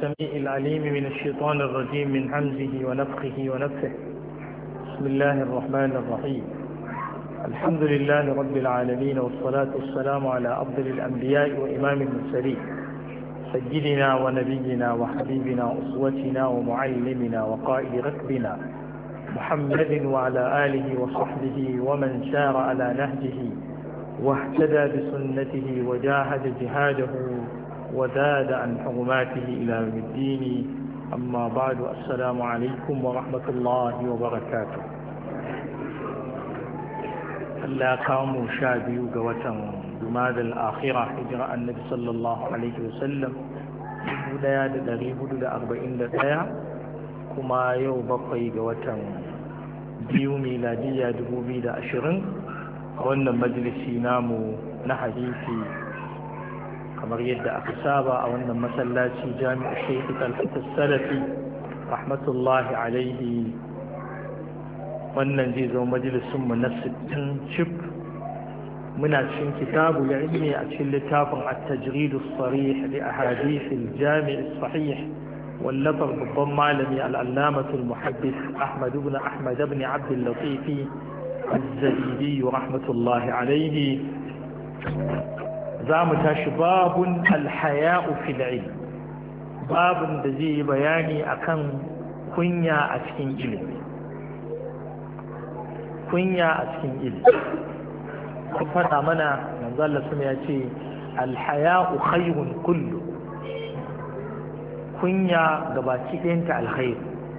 السميع العليم من الشيطان الرجيم من همزه ونفخه ونفثه. بسم الله الرحمن الرحيم. الحمد لله رب العالمين، والصلاة والسلام على أفضل الأنبياء وإمام المرسلين سيدنا ونبينا وحبيبنا أسوتنا ومعلمنا وقائد ركبنا محمد وعلى آله وصحبه ومن سار على نهجه واهتدى بسنته وجاهد جهاده وزاد عن حرماته إلى يوم الدين. أما بعد، السلام عليكم ورحمة الله وبركاته. الله قام شابي قوة جماد الآخرة هجرة النبي صلى الله عليه وسلم بداية دريب لأربعين دقيقة كما يوبقي قوة بيو ميلادية دبوبي أشرين. wannan majalisi namu na hadisi kamar yadda aka saba a wannan masallaci jami'ar Sheikh Talhat Salafi rahmatullahi alaihi. wannan zai zo majalisun mu na 60 chip. muna cikin kitabul ilmi a cikin littafin at-tajrid as-sarih li ahadith al-jami' as-sahih wallafar babban malami al-allamah al-muhaddith Ahmad ibn Abd al-Latif الزبيدي رحمة الله عليه. زامتاش باب الحياء في العلم، باب دزي بياني أكن كنيا أسكن إلم، كنيا أسكن إلم. فتا منا نظل سمياتي الحياء خير كله، كنيا قباتي انت الخير.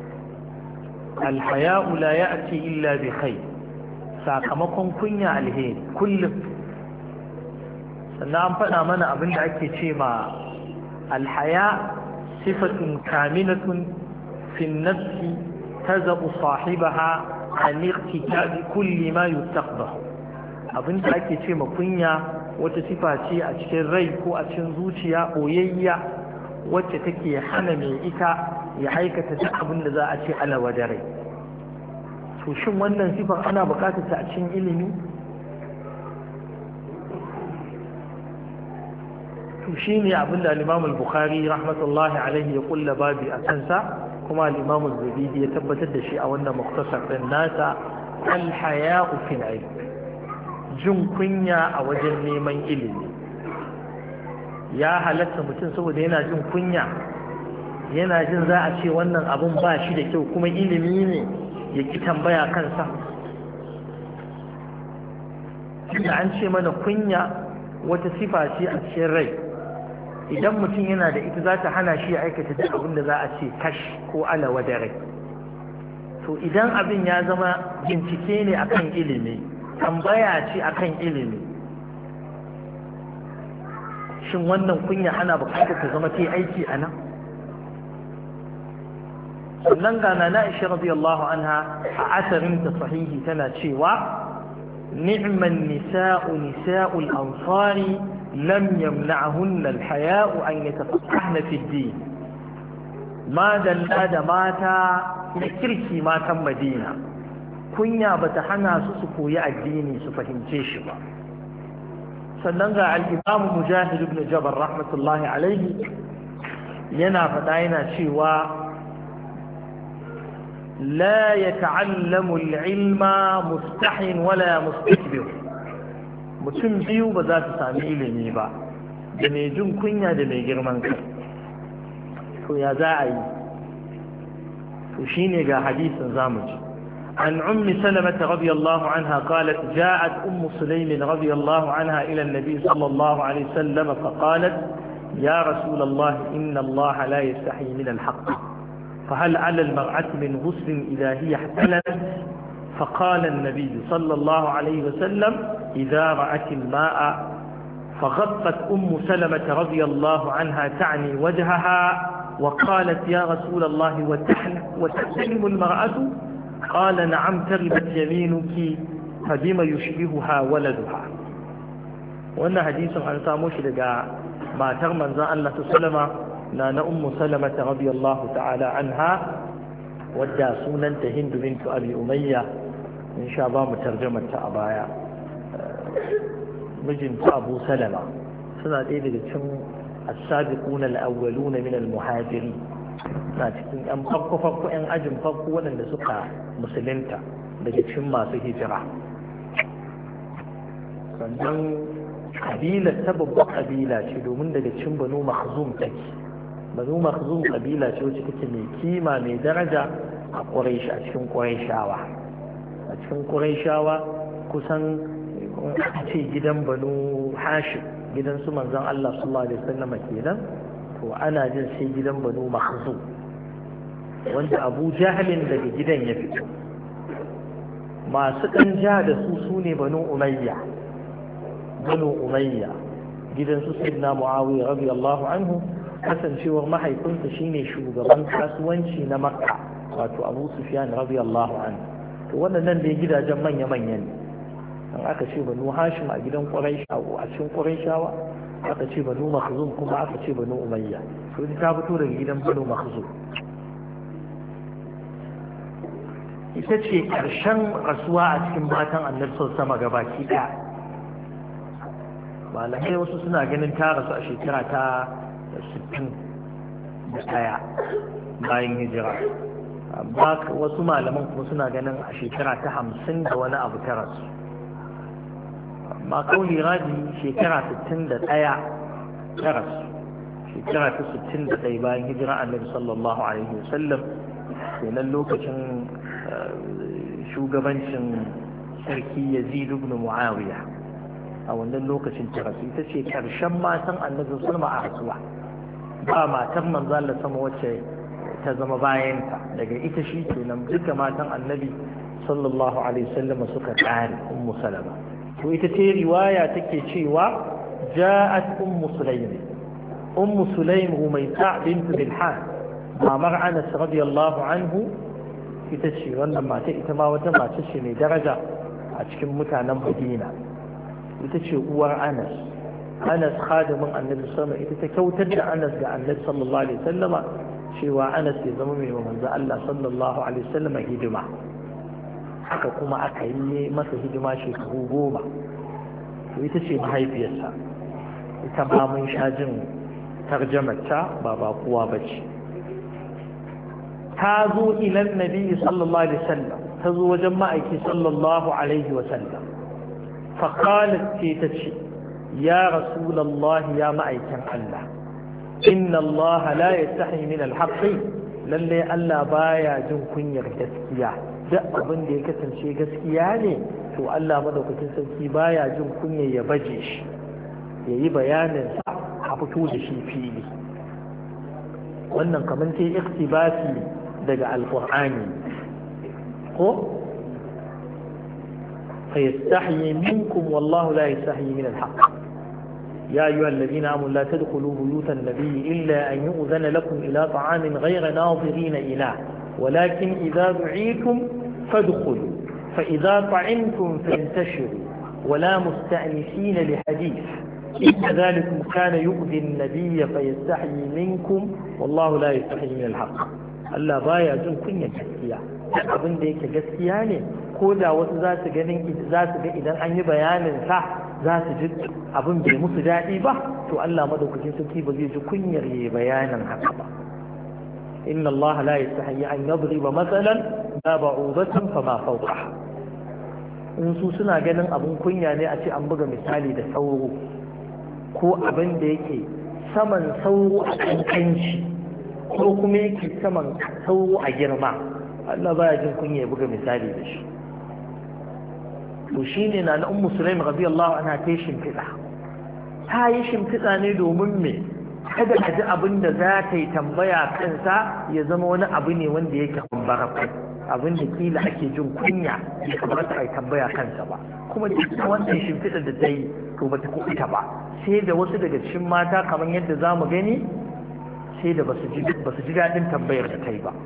الحياء لا يأتي إلا بخير، sakamakon kunya alheri kullum. sannan an faɗa mana abin da ake ce ma alhaya sifatun kaminatun fi nafsi tazabu sahibaha an irtikabi kulli ma yustaqbah. abin da ake ce ma kunya wata sifa ce a cikin rai ko a cikin zuciya boyayya wacce take hana mai ita ya aikata duk abin da za a ce alawa da rai. to shin wannan sifar ana bukatar ta a cikin ilimi? to shine abinda al-Imam al-Bukhari rahmatullahi alaihi ya kulla babi a kansa, kuma al-Imam az-Zabidi ya tabbatar da shi a wannan mukhtasar din nasa, al-haya'u fil ilm, jin kunya a wajen neman ilimi. ya halatta mutum saboda yana jin kunya, yana jin za a ce wannan abun ba shi da kyau kuma ilimi ne, ya ki tambaya kansa. da an ce mana kunya wata sifa ce a cikin rai, idan mutum yana da ita za ta hana shi ya aikata duk abin da za a ce kash ko alawa da rai. to idan abin ya zama bincike ne akan ilimi, tambaya ce akan ilimi, shin wannan kunya ana bukatar ta zama ta aiki a nan? sannan ga na Aisha radiyallahu anha a asarin ta sahihi tana cewa ni'man nisa'u al-ansari lam yamna'hunna al-haya'u an yatafaqqahna fi ad-din. ma dalla da mata da kirki matan Madina, kunya bata hana su koyi addini su fahimce shi ba. sannan ga al-Imam Mujahid ibn Jabr rahmatullahi alayhi yana faɗa yana cewa لا يتعلم العلم مستح ولا مستكبر. mutum biyu ba za su sami ilimi ba, da mai jin kunya da mai girman kai. to ya za a yi? to shine ga hadisin zamu ji. an ummi salamah radiyallahu anha qalat ja'at ummu sulaym radiyallahu anha ila an-nabi sallallahu alayhi wasallam fa qalat ya rasul allah inna allah la yastahi min al-haqq فهل على المرأة من غسل إذا هي احتلت؟ فقال النبي صلى الله عليه وسلم إذا رأت الماء. فغطت أم سلمة رضي الله عنها تعني وجهها وقالت يا رسول الله وتحتلم المرأة؟ قال نعم تربت يمينك فبما يشبهها ولدها. وأن حديث عن ساموش لقى ما ترمن ذا الله سلمة na ummu salamata radiyallahu ta'ala anha, wadda sunanta Hindu bintu Abi Umayya. insha ba mu tarjumar ta a baya. mijinta Abu Salama suna ɗaya daga cikin as-sabiquna al-awwaluna min al-muhajirin na cikin yan farko yan ajin farko waɗanda suka musulunta daga cikin masu hijira. sannan kabilar ta babbar kabila ce domin daga cikin banu makhzum take. banu makhzum kabila ce wacce take mai kima mai daraja a Quraysh, a cikin Qurayshawa kusan ce gidan banu Hashim, gidan su manzon Allah sallallahu alaihi wasallam kenan, to ana jin sai gidan banu makhzum wanda Abu Jahlin daga gidan ya fito. masu ɗan ja da su ne banu Umayya gidan su sayyidina Muawiya radiyallahu anhu, kasancewar mahaifinsa shine shugaban kasuwanci na Makka wato Abu Sufyan radiyallahu anhu. to wannan dai gidajen manya ne. an aka ce banu Hashim a gidan Qurayshawa, a cikin Qurayshawa aka ce banu Makhzum kuma aka ce banu Umayya. to ta fito daga gidan banu Makhzum. ita ce ƙarshen rasuwa a cikin matan Annabi sama gabaki ɗaya. malamai wasu suna ganin ta rasu a shekara ta 61 bayan hijira, amma wasu malaman kuma suna ganin a shekara ta 50 da wani abu ta rasu, amma kauli raji shekara 61 ta rasu, shekara ta 61 bayan hijira Annabi sallallahu alaihi wasallam. kenan lokacin shugabancin sarki Yazid ibn Muawiya, a wannan lokacin ta rasu. ita ce karshen matan Annabi sallallahu alaihi rasuwa, ba matan manzo Allah sama wacce ta zama bayanta daga ita shi kenan duka matan Annabi sallallahu alaihi wasallam suka kare. ummu Salama, to ita ce riwaya take cewa ja'at ummu Sulaym Rumaysa bint Bilhan, mamar Anas radiyallahu anhu. ita ce wannan mata, ita ma wata mace ce mai daraja a cikin mutanen Madina. ita ce uwar Anas khadimin Annabi sallallahu alaihi wasallam. ita ta kyautar da Anas ga Annabi sallallahu alaihi wasallama cewa Anas ya zama mai manzo Allah sallallahu alaihi wasallama hidima. haka kuma aka yi masa hidima shekaru 10. to ita ce mahaifiyarsa. ita ba mun sha jin tarjamarta, ba kuwa bace. ta zo ila Nabi sallallahu alaihi wasallam, ta zo wajen ma'aiki sallallahu alaihi wasallam. فقالت تيتشي يا رسول الله يا مأيكن الله إن الله لا يستحي من الحق للي ألا بايا جن كنير جسكيا دق abin da ya kasance gaskiya ne, to Allah madaukakin sarki baya jin kunya ya baje shi, yayi bayanin sa a fito da shi fili. wannan kamar sai iktibasi daga alqur'ani ko فيستحيي منكم والله لا يستحيي من الحق يا أيها الذين آمنوا لا تدخلوا بيوت النبي إلا أن يؤذن لكم إلى طعام غير ناظرين إله ولكن إذا دعيتم فادخلوا فإذا طعمتم فانتشروا ولا مستأنسين لحديث إن ذلكم كان يؤذي النبي فيستحيي منكم والله لا يستحيي من الحق Allah baya jin kunyar gaskiya. abin da yake gaskiya ne, ko da wasu za su ga idan an yi bayanin sa za su ji abin bai musu daɗi ba, to Allah madaukakin sarki ba zai ji kunyar yayi bayanin haka ba. inna Allah la yastahi an yadriba mathalan la ba'udatan fama fawqaha. in su suna ganin abin kunya ne a ce an buga misali da sauro, ko abin da yake saman sauro a kankanci, ko kuma yake saman sauro a girma, Allah baya jin kunya ya buga misali da shi. to shine na ummu Sulaim radiyallahu anha ta shimfiɗa. ta yi shimfiɗa ne domin me, kada a ji abin da za ta yi tambaya kansa ya zama wani abu ne wanda yake barakai, abin da kila ake jin kunya ya kamata a yi tambaya kansa ba. kuma cikin wannan shimfiɗa da ta yi to bata kuɓuta ba, sai da wasu daga cikin mata kamar yadda za mu gani sai da basu ji daɗin tambayar da ta yi ba.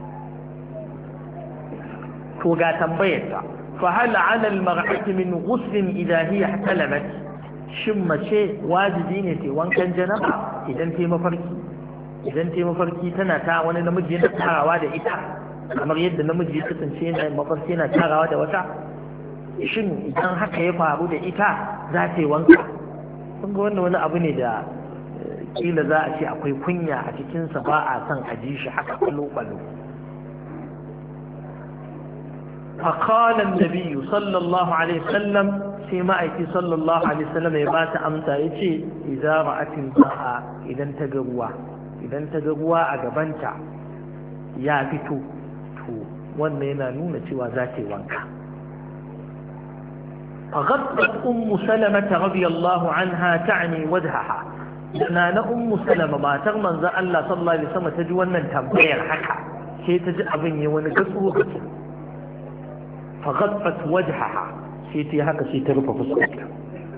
to ga tambayar ta, fa hal 'ala al-mar'ati min ghuslin idha hiya ihtalamat, shin mace wajibi ne ta wankan janaba idan ta yi mafarki tana ta wani namiji yana tarawa da ita kamar yadda namiji ya kasance yana mafarki yana tarawa da wata, shin idan haka ya faru da ita za ta yi wanka? kun ga wannan wani abu ne da kila za a ce akwai kunya a cikinsa ba a son a ji shi haka kwalo-kwalo. فقال النبي صلى الله عليه وسلم فيما أيتي صلى الله عليه وسلم يبات أمتا يتي إذا رأت الماء إذا تقروا أقبنتا يا بتو ونينا نونة وذاتي وانكا. فغطت سلمة رضي الله عنها تعني وجهها لأن سلمة ما تغمن ذا الله صلى الله عليه وسلم تجوانا تنبير حكا شيء تجأبني ونقصه فغطت وجهها شيء هكا شيء ترفع فسقك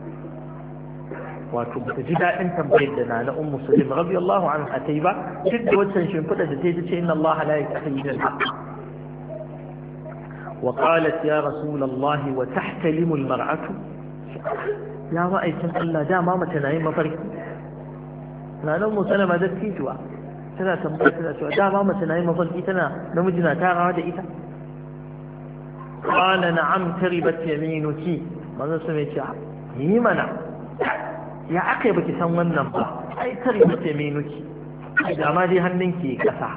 وتجد أن تنبير لنا سلمة رضي الله عنها تيبا جد وتنشن فتاة تيجي إن الله لا يتحي من الحق. وقالت يا رسول الله وتحتلم المرأة يا رأيتم الله دا ماما تنعيم مفرق لا نوم سلمة دكيتوا تنا تنبيه تنا دا ماما تنعيم مفرق تنا نمجنا تارا هذا إيتا. قال نعم تربت يمينك ماذا سمعت يمنا يا أخي بك سنوان نمبا أي تربت يمينك إذا ما دي هننك كسا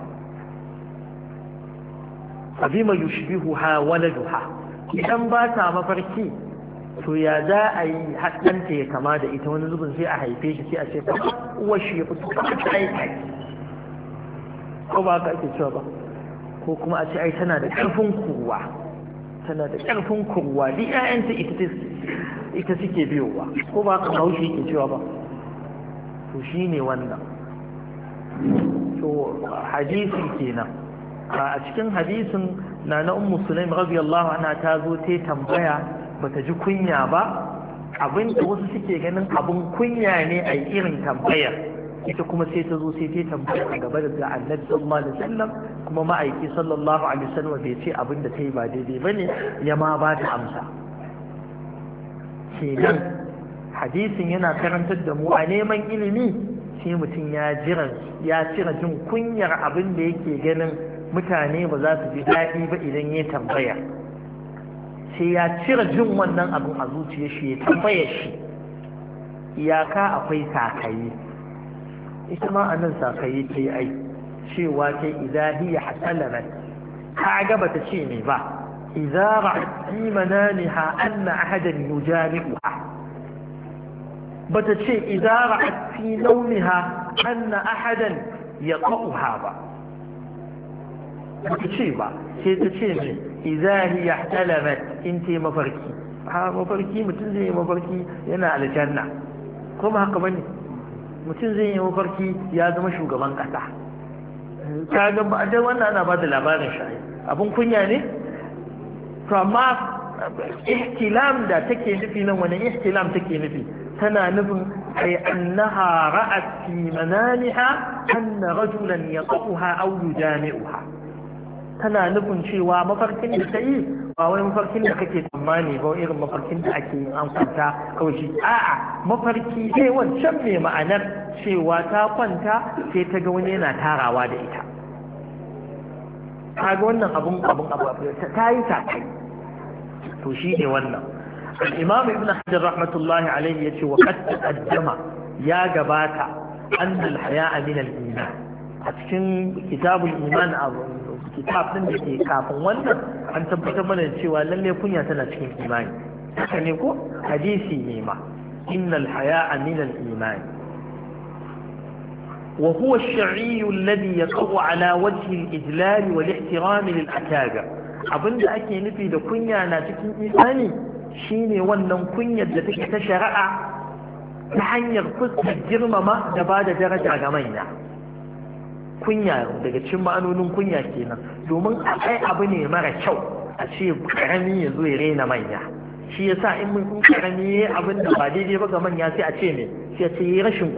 abima yushbihuha waladuha idan ba ta mafarki to ya za a yi haddanta ya kama da ita wani zubin sai a haife shi sai a ce uwar shi ya fito kai ko ba ka ake cewa ba ko kuma a ce ai tana da karfin kurwa duk ƴaƴanta ita suke biyowa ko ba ka haushi yake cewa ba to shine wannan to hadisi kenan. A cikin hadisin na ummu sulaim radiyallahu anha ta zo ta tambaya bata ji kunya ba abinda wasu suke ganin abin kunya ne a irin tambayar ita kuma sai ta zo sai ta tambaya a gaba da annabi sallallahu alaihi wasallam kuma ma'aiki sallallahu alaihi wasallam bai ce abinda ta yi ba daidai bane ya ma ba ta amsa kenan hadisin yana karantar da mu a neman ilimi sai mutum ya cire jin kunyar abin da yake ganin mutane ba za su ji daɗi ba idan ya tambaya sai ya cire jin wannan abin a zuciya shi ya tambaya shi iyaka akwai sakayi ita ma a nan sakayi ta yi ai cewa ta idahiya hasalamat ka ga bata ce ne ba idza ra'at fi manamiha anna ahadan yujami'uha bata ce idza ra'at fi nawmiha anna ahadan yaqa'uha ba bata ce ba sai ta ce ne idza hiya ihtalamat in ta mafarki mafarki mutum zai yi mafarki yana aljanna kuma haka bane mutum zai yi mafarki ya zama shugaban kasa ka ga ba da wannan ana ba da labarin shi abun kunya ne to amma ihtilam da take nufi nan wani ihtilam take nufi tana nufin ay annaha ra'at fi manamiha anna rajulan yaqaha aw yujami'uha tana nufin cewa mafarkin da ta yi ba wai mafarkin da kake tsammani ba irin mafarkin da ake yin an kwanta kawai shi a'a mafarki sai wancan mai ma'anar cewa ta kwanta sai ta ga wani yana tarawa da ita kaga wannan abun ta yi sakai to shi ne wannan al-imam ibn hajar rahmatullahi alaihi yace wa qad taqaddama ya gabata an al-haya'a min al-iman a cikin kitabul iman kitab din da ke kafin wannan an tabbatar mana cewa lalle kunya tana cikin imani haka ne ko hadisi ne ma innal haya'a min al-iman wa huwa ash-shar'i alladhi yaqa'u ala wajhi al-ijlal wal ihtiram lil akabir abinda ake nufi da kunya na cikin imani shine wannan kunyar da take ta shari'a ta hanyar fuskar girmama da bada daraja ga manya kunya daga cikin ma'anonin kunya kenan domin ai abu ne mara kyau a ce karami ya zo ya rena manya shi yasa in mun karami yayi abin da ba daidai ba ga manya sai a ce me sai a ce yi rashin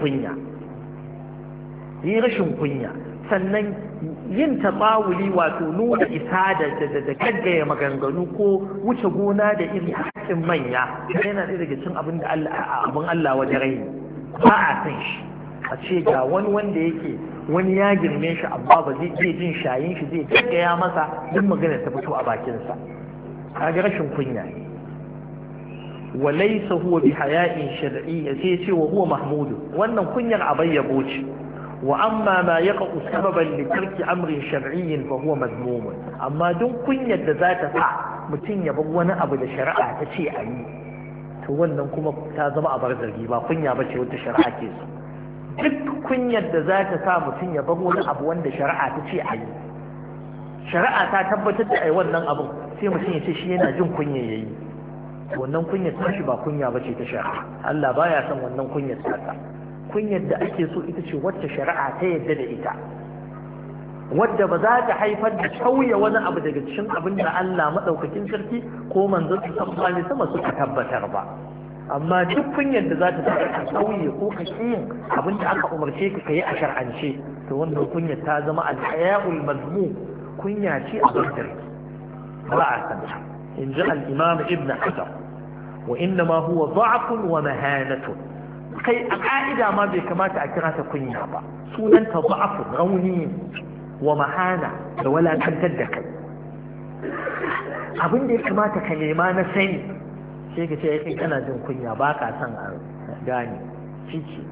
kunya sannan yin taɓawuli wato nuna isa da gaggaya maganganu ko wuce gona da iri a cikin manya yana ɗaya daga cikin abin da abin Allah wajen rai ba a san shi a ce ga wani wanda yake wani ya girme shi amma ba zai jin shayin shi zai gaggaya masa duk magana ta fito a bakinsa kaga rashin kunya wa laysa huwa bi haya'in shar'i sai ce wa huwa mahmud wannan kunyar abayyabo ce wa amma ma yaqa'u sababan li tarki amrin shar'iyyin fa huwa madmum amma duk kunyar da za ta sa mutum ya bar wani abu da shari'a ta ce a yi to wannan kuma ta zama a bar zargi ba kunya ba ce wata shari'a ke so duk kunyar da za ta sa mutum ya bar wani abu wanda shari'a ta ce a yi shari'a ta tabbatar da ai wannan abin sai mutum ya ce shi yana jin kunya yayi wannan kunyar ta shi ba kunya ba ce ta shari'a Allah baya son wannan kunyar ta kunyar da ake so ita ce wacce shari'a ta yadda da ita wadda ba za ta haifar da sauya wani abu daga cikin abin da Allah madaukakin sarki ko manzon sallallahu alaihi wasallam suka tabbatar ba amma duk kunyar da za ta sa ka sauye ko ka yin abin da aka umarce ka kai a shar'ance to wannan kunyar ta zama al-haya'ul mazmum kunya ce a bakar ba a san in ji al-imam ibn hajar wa inna ma huwa da'fun wa mahanatun kai a ka'ida ma bai kamata a kira ta kunya ba sunanta da'fun rauni wa mahana da walakantar da kai abin da ya kamata ka nema na sani sai ka ce ya kana jin kunya ba ka son a gane ciki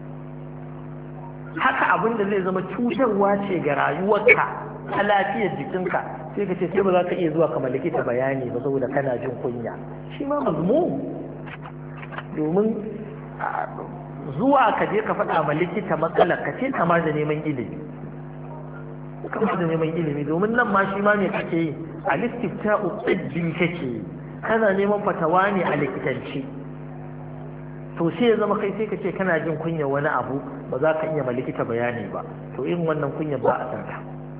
haka abin da zai zama cutarwa ce ga rayuwarka a lafiyar jikinka sai ka ce sai ba za ka iya zuwa ka mallaki ta bayani ba saboda kana jin kunya shi ma mazmum domin zuwa ka je ka faɗa ma likita matsalar ka ce kamar da neman ilimi kamar da neman ilimi domin nan ma shi ma ne kake yi a listifta'u tsibbi kake yi kana neman fatawa ne a likitanci to sai ya zama kai sai ka ce kana jin kunya wani abu ba za ka iya ma likita bayani ba to irin wannan kunya ba a san ta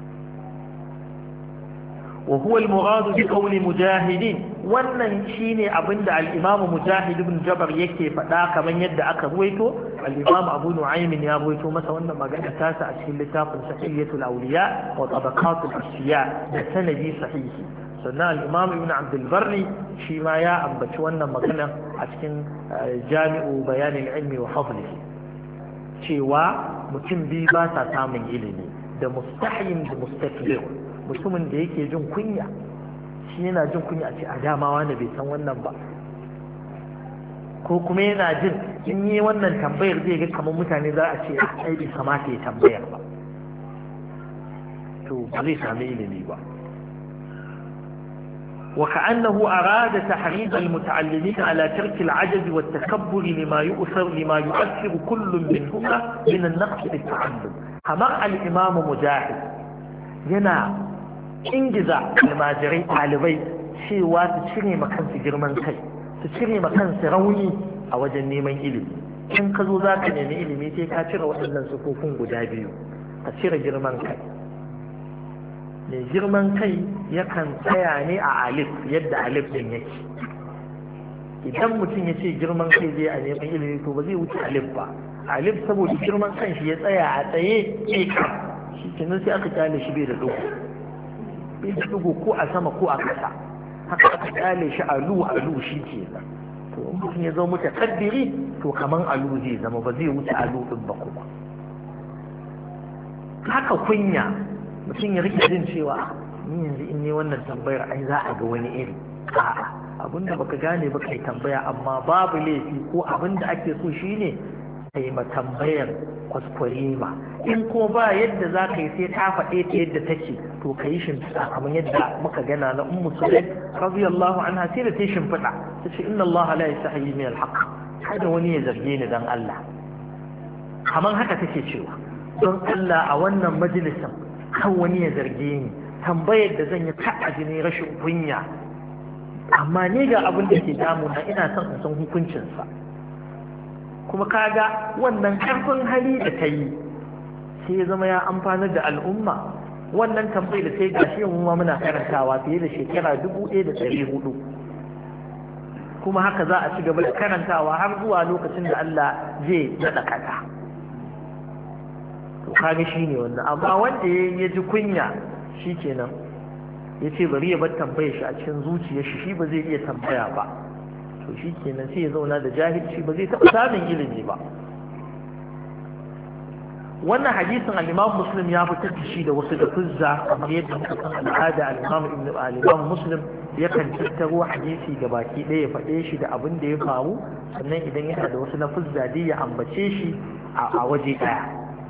وهو المراد بقول مجاهد wannan shine abinda al-Imam Mujahid ibn Jabr yake faɗa kaman yadda aka ruwaito al-Imam Abu Nu'aym ya ruwaito masa wannan magana ta sa a cikin littafin Sahihatul Awliya wa Tabaqatul Asfiya da sanadi sahihi sannan al-Imam Ibn Abd al-Barri shi ma ya ambaci wannan magana a cikin Jami'u Bayan al-Ilmi wa Fadlihi cewa mutum biyu ba sa samun ilimi da mustahyin da mustakbir mutumin da yake jin kunya shi yana jin kunya a ce a dama wanda bai san wannan ba ko kuma yana jin in yi wannan tambayar zai ga kamar mutane za a ce ai bai kamata ya tambayar ba to ba zai sami ilimi ba وكأنه أراد تحريض المتعلمين على ترك العجز والتكبر لما يؤثر كل منهما من النقص في التعلم كما الإمام مجاهد yana ingiza almajirai ɗalibai cewa su cire makansu girman kai su cire makansu rauni a wajen neman ilimi in ka zo za ka nemi ilimi sai ka cire waɗannan sufofin guda biyu ka cire girman kai mai girman kai yakan tsaya ne a alif yadda alif ɗin yake idan mutum ya ce girman kai zai a neman ilimi to ba zai wuce alif ba alif saboda girman kan shi ya tsaya a tsaye ƙiƙa shi kenan sai aka kyale shi bai da dugu ko a sama ko a ƙasa haka aka kyale shi alu shi ke nan to in mutum ya zama mutakabbiri to kaman alu zai zama ba zai wuce alu din ba kuma haka kunya mutum ya rike jin cewa ni yanzu in ne wannan tambayar ai za a ga wani iri a'a abinda baka gane ba kai tambaya amma babu laifi ko abinda ake so shine kai ma tambayar kwaskwari ba in ko ba yadda za ka yi sai ta faɗe ta yadda take to ka yi shimfiɗa kamar yadda muka gana na ummu sulaim radiyallahu anha sai da ta shimfiɗa ta ce inna Allah la yastahi min al-haqq kada wani ya zarge ni dan Allah kamar haka take cewa don Allah a wannan majalisin kan wani ya zarge ni tambayar da zan yi ta ajini rashin kunya amma ni ga abin da ke damuna ina son in san hukuncinsa kuma kaga wannan karfin hali da ta yi sai ya zama ya amfanar da al'umma wannan tambayi da sai gashi mu ma muna karantawa fiye da shekara 1400 kuma haka za a ci gaba da karantawa har zuwa lokacin da Allah zai nada kasa to kaga shine wannan amma wanda ya ji kunya shikenan yace bari ya bar tambayar shi a cikin zuciyar shi ba zai iya tambaya ba to shi kenan sai ya zauna da jahilci ba zai taɓa samun ilimi ba wannan hadisin al-Imam Muslim ya fitar da shi da wasu da fuzza kamar yadda muka san al'ada al-Imam Muslim yakan tattaro hadisi ga baki ɗaya ya faɗe shi da abin da ya faru sannan idan yana da wasu lafuzza dai ya ambace shi a waje ɗaya.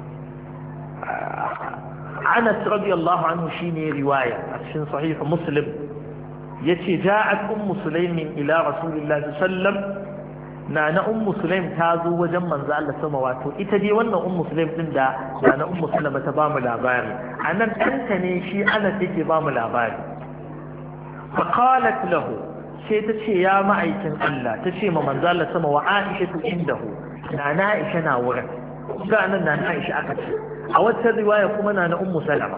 Anas radiyallahu anhu shine riwaya a cikin sahih Muslim yace ja'at ummu Sulaimin ila rasulillahi sallallahu alaihi wasallam na ummu Sulaim ta zo wajen manzo Allah sama wato ita dai wannan ummu Sulaim din da na ummu Salama ta ba mu labari anan ɗanta ne shi Anas yake ba mu labari fa qalat lahu sai ta ce ya ma'aikin Allah ta ce ma manzo Allah sama wa Aisha indahu na Aisha na wurin ga nan na Aisha aka ce a wata riwaya kuma na ummu Salama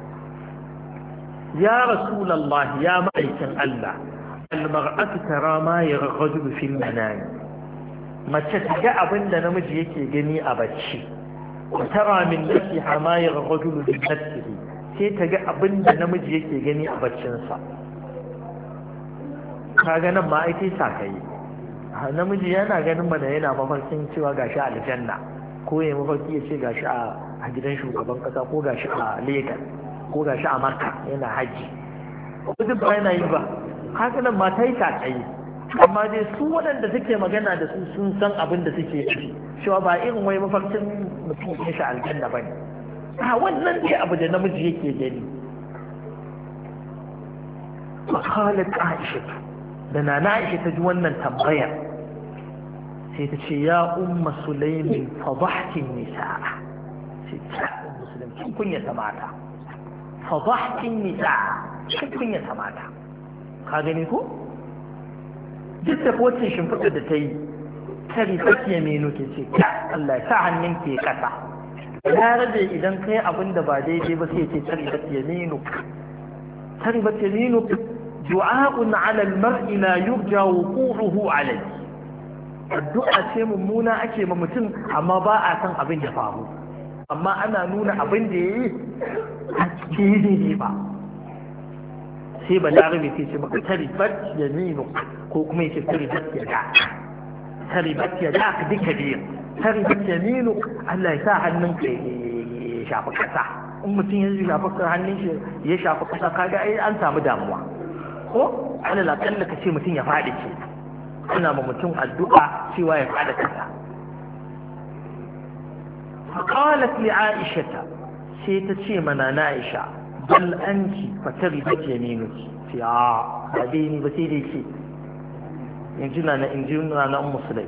ya rasulullah ya ma'aikin Allah al-mar'atu tara ma yara rajulu fil manami mace ta ga abin da namiji yake gani a bacci tara min nafsiha ma yara rajulu bi nafsihi sai ta ga abin da namiji yake gani a baccinsa kaga nan ma ai sai sakai namiji yana ganin mana yana mafarkin cewa gashi a aljanna ko ya mafarki ya ce gashi a gidan shugaban kasa ko gashi a Lagos ko gashi a Makka yana haji duk ba yana yi ba haka nan ma ta yi sakai amma dai su waɗanda suke magana da su sun san abin da suke ciki cewa ba irin wai mafarkin mutum ya shi aljanna ba ne a wannan dai abu da namiji yake gani makalar Aisha da na Aisha ta ji wannan tambayar sai ta ce ya umma Sulaimin fadahtin nisa'a sai ta umma Sulaimin kin kunyata mata fadahtin nisa'a kin kunyata mata ka gani ko duk da kocin shimfiɗa da ta yi ta rifat yaminu ke ce Allah ya sa hannun ke kasa ya rage idan kai abin da ba daidai ba sai ce ta rifat yaminu du'a'un 'ala al-mar'i la yurja wuqu'uhu 'alayhi addu'a ce mummuna ake ma mutum amma ba a san abin da faru amma ana nuna abin da yayi a cikin ba sai balarabe sai ce maka taribat yaminu ko kuma yace taribat ya da duka biyu taribat yaminu Allah ya sa hannun ka ya shafa kasa in mutum ya shafa hannun shi ya shafa kasa kaga ai an samu damuwa ko alal akalla ka ce mutum ya faɗi ce ana ma mutum addu'a cewa ya faɗi kasa فقالت لعائشة سيتشي من عائشة بل أنت فتربت يمينك في بعدين بسيدي شيء إنجلنا أنا أم سليم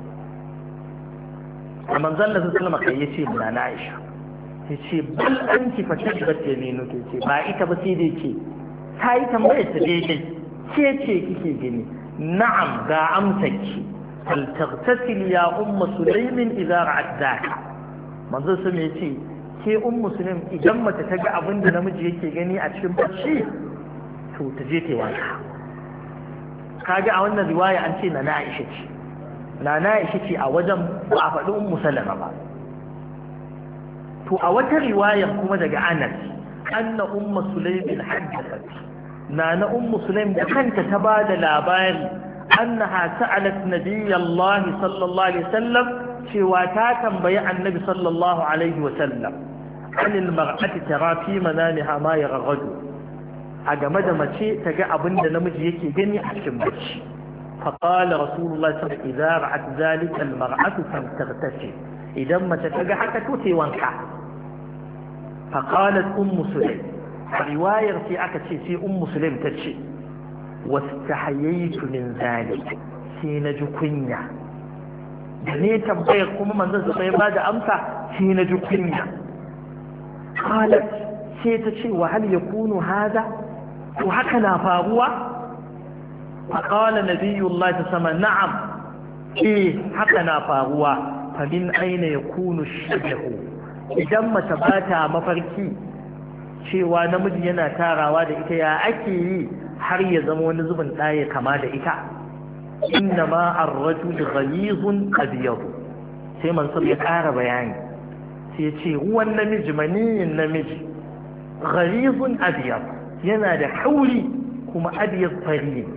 ومن ظل سلم كيشي من عائشة يشي بل أنت فتربت يمينك بايت بسيدي شيء هاي تمرت بيدي شيء كي جني نعم ذا أمسك فلتغتسل يا أم سليم إذا رأت ذاك manzo sun ya ce ke muslim idan mace ta ga abin da namiji yake gani a cikin bacci to ta je ta yi wanka kaga a wannan riwaya an ce na Aisha ce na Aisha ce a wajen ba a faɗi ummu Salama ba to a wata riwaya kuma daga Anas anna ummu Sulaim haddathat na ummu Sulaim da kanta ta ba da labari annaha sa'alat nabiyallahi sallallahu alaihi wasallam cewa ta tambayi annabi sallallahu alaihi wasallam anil mar'ati tara fi manamiha ma yaghadu a game da mace ta ga abin da namiji yake gani a cikin bacci fa qala rasulullah sallallahu alaihi wasallam idza ra'at zalika al mar'atu fastaghtasil idan mace ta ga haka to ta wanka fa qalat ummu sulaim riwayar sai aka ce sai ummu sulaim ta ce wastahayyaytu min zalik sai na ji kunya da ne tambayar kuma manzon sa sai ba da amsa sai na ji kunya qalat sai ta ce wa hal yakunu hada to haka na faruwa fa qala nabiyullah sama na'am haka na faruwa fa min aina yakunu shabahu idan mace ba ta mafarki cewa namiji yana tarawa da ita ya ake yi har ya zama wani zubin ɗaya kama da ita إنما الرجل غليظ أبيض سيما نصر يقار بياني سيتي هو النمج مني النمج غليظ أبيض ينادى حولي كما أبيض فريد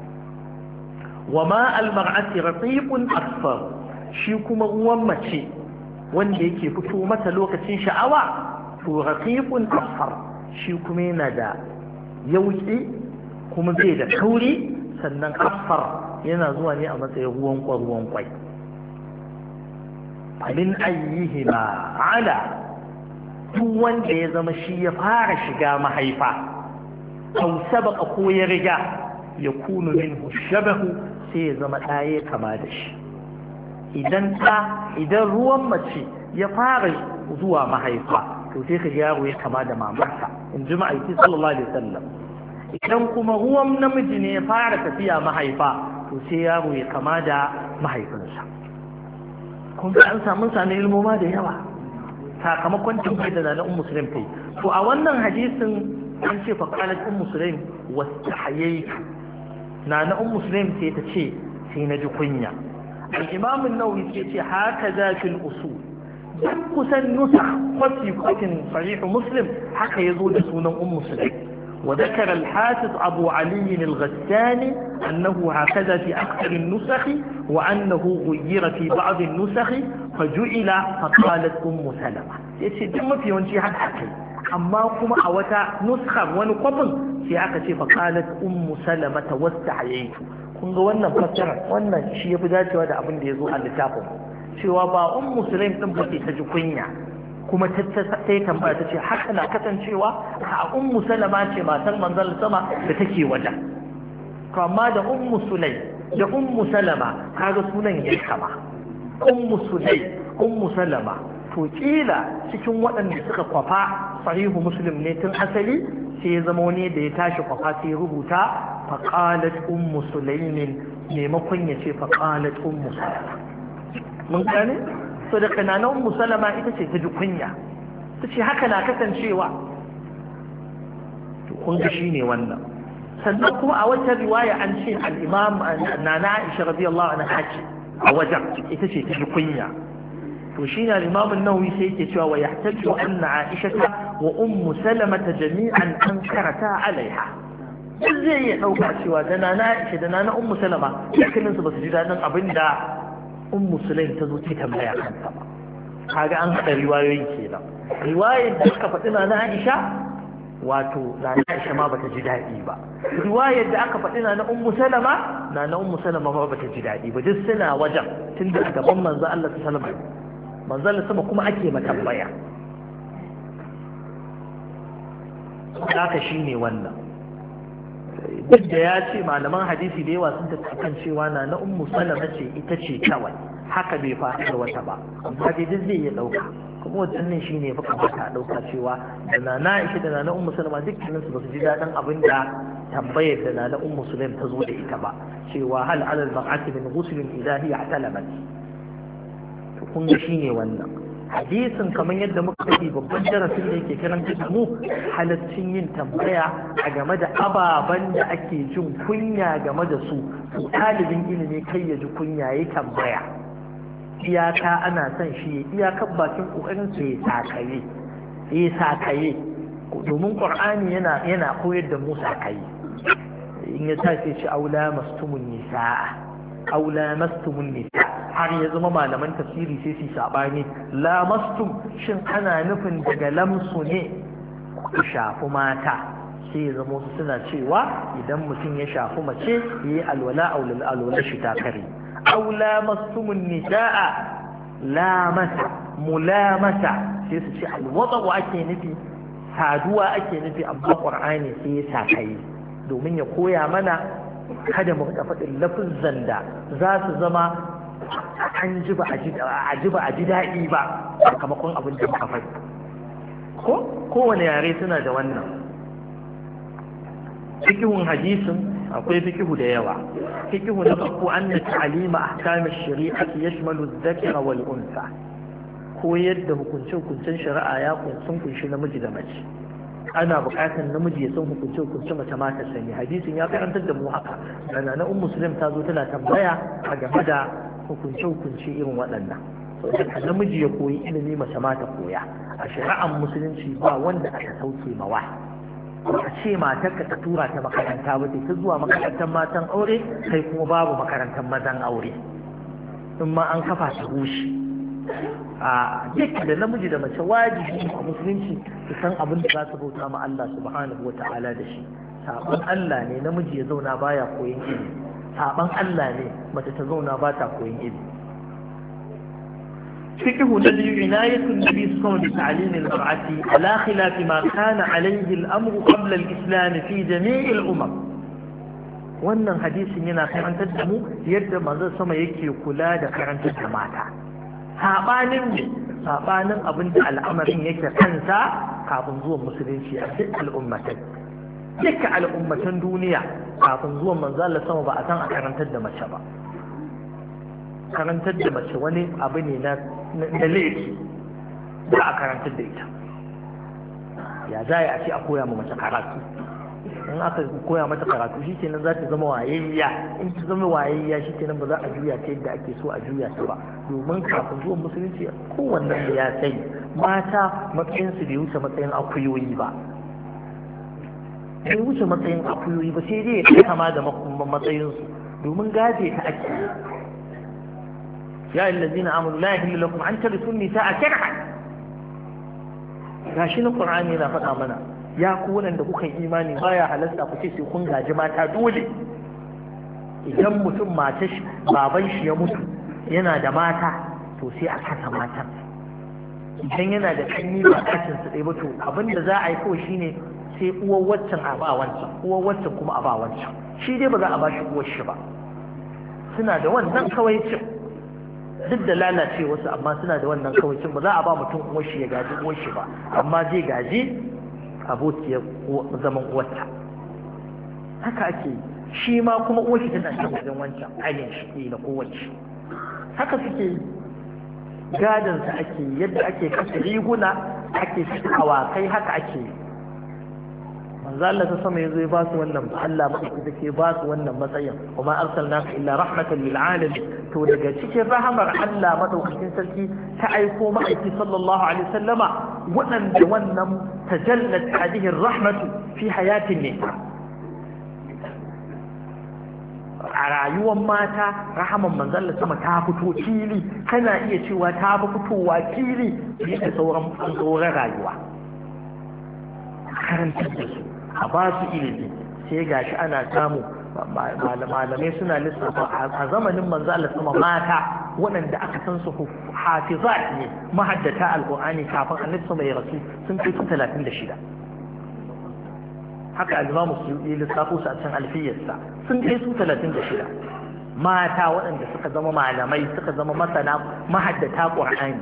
وماء المرأة رقيق أصفر شيكما هو متشي wanda yake fito mata lokacin sha'awa to raqiqun asfar shi kuma yana da yauki kuma bai da kauri sannan asfar yana zuwa ne a matsayin ruwan kwai min ayyihima ala duk wanda ya zama shi ya fara shiga mahaifa aw sabaqa ko ya riga ya kunu minhu shabahu sai ya zama ɗaya kama da shi idan ruwan mace ya fara zuwa mahaifa to sai ka yaro ya kama da mamarsa in ji ma'aiki sallallahu alaihi wasallam idan kuma ruwan namiji ne ya fara tafiya mahaifa to sai yaro ya kama da mahaifinsa kun ga an samu ilmoma da yawa sakamakon tambayar da na ummu sulaim kai to a wannan hadisin an ce fa qalat ummu sulaim wastahayaitu na ummu sulaim sai ta ce sai na ji kunya al-imam an-nawawi sai ce haka za fil usul duk kusan nusa kwatin sahih muslim haka yazo da sunan ummu sulaim وذكر الحافظ أبو علي الغساني أنه هكذا في أكثر النسخ وأنه غير في بعض النسخ فجعل فقالت أم سلمة يتشدم في ونشي حكي أما كما أوتا نسخة ونقبل في أكثر فقالت أم سلمة واستحييت kun ga wannan fassara wannan shi ya fi dacewa da abin da ya zo a littafin cewa ba ummu sulaim din ba ta ji kunya kuma ta yi tambaya ta ce haka na kasancewa a ummu salama ce matar manzon sama da take wajen amma da ummu sulai da ummu salama kaga sunan ya kama ummu sulai ummu salama to kila cikin waɗanda suka kwafa sahihu muslim ne tun asali sai ya zama wani da ya tashi kwafa sai ya rubuta faqalat ummu sulaimin maimakon ya ce faqalat ummu salama mun gane so da kananan musalama ita ce ta ji kunya ta ce haka na kasancewa to kun ga shine wannan sannan kuma a wata riwaya an ce al-imam nana Aisha radiyallahu anha ce a wajen ita ce ta ji kunya to shine al-imam an-Nawawi sai yake cewa wa yahtaju anna Aisha wa ummu Salama jami'an ankarata alaiha duk zai iya dauka cewa da nana Aisha da nana ummu Salama dukkanin su basu ji dadin abinda ummu sulaim ta zo ta tambaya kanta ba kaga an hada riwayoyi kenan riwayar da aka faɗi na Aisha wato na Aisha ma bata ji daɗi ba riwayar da aka faɗi na ummu salama na ummu salama ma bata ji daɗi ba duk suna wajen tunda a gaban manzo Allah sallallahu alaihi wasallam manzo Allah sama kuma ake ma tambaya haka shine wannan duk da ya ce malaman hadisi da yawa sun tafi kan cewa na ummu salama ce ita ce kawai haka bai faru da wata ba amma dai duk zai iya dauka kuma wannan shine fa kamata a dauka cewa da na Aisha da na ummu salama dukkanin su basu ji dadin abin da tambayar da na ummu sulaim ta zo da ita ba cewa hal ala al-mar'ati min ghusl ilahi i'talamat to kun ga shine wannan hadisin kamar yadda muka faɗi babban darasin da yake karanta da mu halaccin yin tambaya a game da ababen da ake jin kunya game da su to ɗalibin ilimi kai ya ji kunya ya tambaya iyaka ana son shi iyakar bakin ƙoƙarin su ya sakaye domin ƙur'ani yana koyar da mu sakaye in ya sa sai ci aula mastumun nisa'a aula mastumun nisa har ya zama malaman tafsiri sai su sabani lamastum shin ana nufin daga lamsu ne ku shafi mata sai ya zama su suna cewa idan mutum ya shafi mace yayi alwala alwala shi ta kare aula mastumun nisaa lamasa mulamasa sai su ce alwada ake nufi saduwa ake nufi amma qur'ani sai ya sakai domin ya koya mana kada mu faɗin lafizan da za su zama an ji ba a ji daɗi ba sakamakon abin da muka faɗi kowane yare suna da wannan fikihun hadisin akwai fikihu da yawa fikihu na farko an da ta'alima ahkamin shari'ati yashmalu dhakara wal unsa koyar da hukunce-hukuncen shari'a ya kunshi namiji da mace ana buƙatar namiji ya san hukunce mace ma ta sani hadisin ya karantar da mu haka dana na ummu muslim ta zo tana tambaya a game da hukunce irin waɗannan so da namiji ya koyi ilimi mace ma ta koya a shari'ar musulunci ba wanda aka sauke mawa a ce matar ka ta tura ta makaranta ba ta zuwa makarantar matan aure kai kuma babu makarantar mazan aure in ma an kafa ta rushe a duk da namiji da mace wajibi a musulunci su san abin da za su bauta ma Allah subhanahu wa ta'ala da shi saban Allah ne namiji ya zauna baya koyon ilimi, saban Allah ne mace ta zauna ba ta koyon ilimi. فقه الذي عناية النبي صلى الله عليه وسلم بتعليم المرأة على خلاف ما كان عليه الأمر قبل الإسلام في جميع الأمم. wannan hadisin yana karantar da mu yadda manzon sama yake kula da karantar da mata. Sabanin abin da al'amarin yake kansa kafin zuwan musulunci a duk al'ummatan. Dukkan al'ummatan duniya kafin zuwan manzon sama ba a san a karantar da mace ba. Karantar da mace wani abu ne na laifi ba a karantar da ita. Ya za a ce a koya ma mace karatu, in aka koya mata karatu shi kenan za ta zama wayayya, in ta zama wayayya shi kenan ba za a juya ta yadda ake so a juya ta ba. Domin kafin zuwan musulunci kowannen da ya sani mata matsayinsu bai wuce matsayin akuyoyi ba, bai wuce matsayin akuyoyi ba, sai dai ya kama da matsayinsu domin gaje ta ake. يا الذين آمنوا لا يحل لكم أن ترثوا النساء كرها. gashi na Qur'ani yana faɗa mana ya ku wanda kuka imani baya halasta ku ce sai kun gaji mata dole. Idan mutum matar baban shi ya mutu yana da mata to sai a kasa matan. Idan yana da kanni ba kashin su ɗaya ba to abinda za a yi kawai shine sai uwar waccan a ba wancan, uwar waccan kuma a ba wancan. Shi dai ba za a ba shi uwar shi ba. Suna da wannan kawai cin. Duk da lalace wasu amma suna da wannan kawacin ba za a ba mutum uwar shi ya gaji uwar shi ba, amma zai gaji abokiyar zaman uwarta. Haka ake yi. Shi ma kuma uwar shi tana shan wajen wancan ainihin shi na kowace. Haka suke yi. Gadansa ake yi, yadda ake kasa riguna ake fita awakai haka ake yi. manzo Allah ta sama yazo ya ba su wannan, Allah madauki take ba su wannan matsayin, kuma arsalnaka illa rahmatan lil alamin. To daga cikin rahamar Allah madaukakin sarki ta aiko ma'aiki sallallahu alaihi wasallama waɗanda wannan tajallat hadhihi rahmatu fi hayatin nisa. A rayuwar mata rahaman manzo Allah sama ta fito fili, kana iya cewa ta fi fitowa fili fiye da sauran rayuwa. Karantar da su, a ba su ilimi, sai gashi ana samu malamai suna lissafa a zamanin manzo Allah sama mata waɗanda aka san su hafizat ne, mahaddata alqur'ani kafin annabi sama ya rasu sun kai 36. haka al-Imam Suyuti lissafo su a cikin alfiyarsa sun kai su 36 mata waɗanda suka zama malamai, suka zama masana mahaddata qur'ani.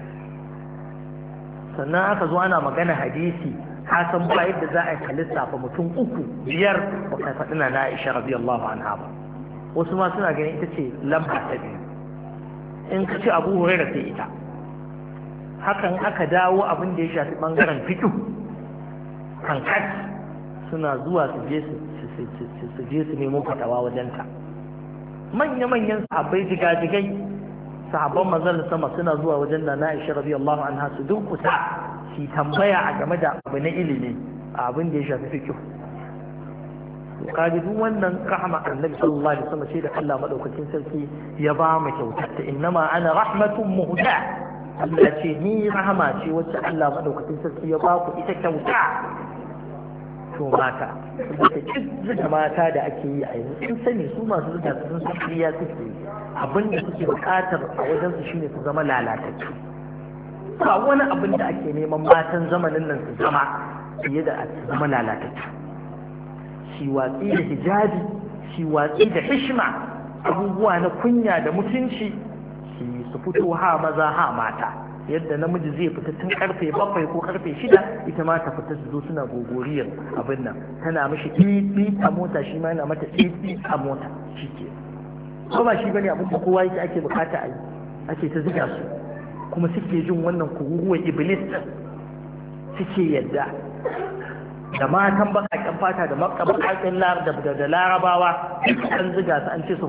Sannan aka zo ana magana hadisi, ka san ba yadda za a yi lissafa mutum 3, 5 ba kai faɗi na Aisha radiyallahu anha ba. Wasu ma suna ganin ita ce lamba ta 2, in ka ce Abu Hurairah sai ita. Hakan aka dawo abin da ya shafi bangaren fiqh kankat suna zuwa su je su nemo fatawa wajenta. Manya-manyan sahabbai jigajigai sahabban manzon sama suna zuwa wajen da Aisha radiyallahu anha su durkusa shi tambaya a game da abu na ilimi a abin da ya shafi fiqh. Kaji duk wannan rahama annabi sallallahu alaihi wasallam sai da Allah madaukakin sarki ya ba mu kyautar ta, innama ana rahmatun muhda. Allah ce ni rahama ce wacce Allah madaukakin sarki ya ba ku ita kyauta. To mata da mata da ake yi a yanzu sun sani, su masu zuga sun san kariya suke, abin da suke bukatar a wajen su shine su zama lalatattu. Ba wani abin da ake neman matan zamanin nan su zama fiye da su zama lalatattu. Shi watsi da hijabi, shi watsi da hishma, abubuwa na kunya da mutunci, shi su fito ha maza ha mata. Yadda namiji zai fita tun karfe 7 ko karfe 6, ita ma ta fita su zo suna gogoriyar abin nan, tana mishi ɗiɗi a mota, shi ma yana mata ɗiɗi a mota. Shi ke ko ba shi bane abin da kowa yake ake bukata a yi, ake ta ziga su kuma suke jin wannan kururuwar iblis din, suke yadda da matan bakakken fata da bakakken da larabawa an ziga su an ce su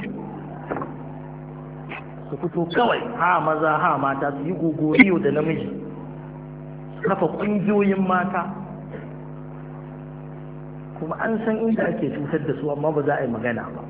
fito kawai ha maza ha mata su yi gogoriyo da namiji, su kafa ƙungiyoyin mata, kuma an san inda ake cutar da su amma ba za a yi magana ba.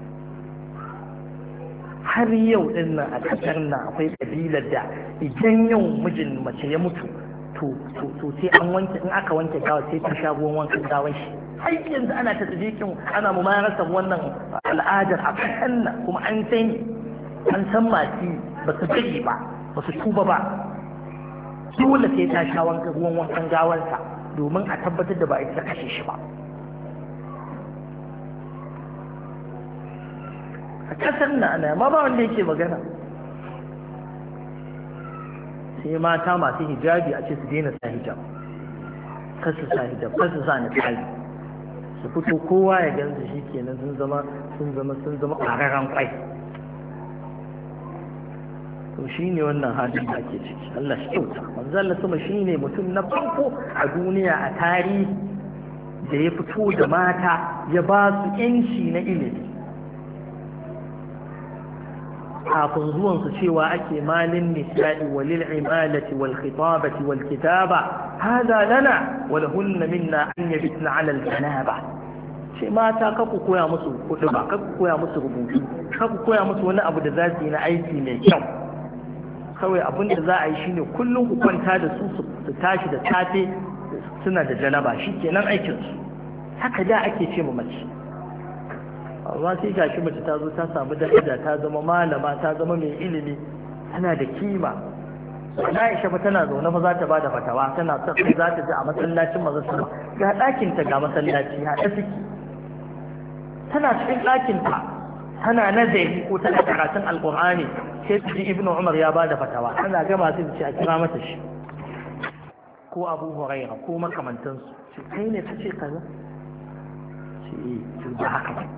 Har yau din nan a ƙasar nan akwai ƙabilar da idan yau mijin mace ya mutu to sai an wanke, in aka wanke gawa sai ta sha ruwan wankan gawan shi har yanzu ana tatbikin ana mumarasar wannan al'adar a kan nan kuma an san masu ba su gaji ba su tuba ba dole sai ta sha ruwan wankan gawansa domin a tabbatar da ba ita ta kashe shi ba a kasar na ana ma ba wanda yake magana sai mata masu hijabi a ce su daina sa hijab kasu sa hijab kasu sa niqabi su fito kowa ya gansu shi kenan sun zama ƙararren kwai to shi ne wannan halin da ake ciki Allah shi kyauta manzo Allah sama shi ne mutum na farko a duniya a tarihi da ya fito da mata ya ba su yanci na ilimi kafin zuwan su cewa ake malin nisa'i walil imalati wal khitabati wal kitaba hada lana wa lahunna minna an yabitna ala al janaba ce mata ka ku koya musu kudu ba ka ku koya musu rubutu ka ku koya musu wani abu da za su yi na aiki mai kyau kawai abin da za a yi shine kullum ku kwanta da su tashi da safe suna da janaba shi kenan aikinsu haka da ake ce ma mace amma sai gashi mace ta zo ta samu daraja ta zama malama ta zama mai ilimi tana da kima Aisha fa tana zaune fa za ta bada fatawa tana son za ta ji a masallacin manzon sama ga ɗakin ta ga masallaci haɗe suke tana cikin ɗakin ta tana nazari ko tana karatun alqur'ani sai ta ji ibnu umar ya bada fatawa tana gama sai ta ce a kira mata shi ko abu huraira ko makamantansu ce kai ne ta ce kaza ce ba haka ba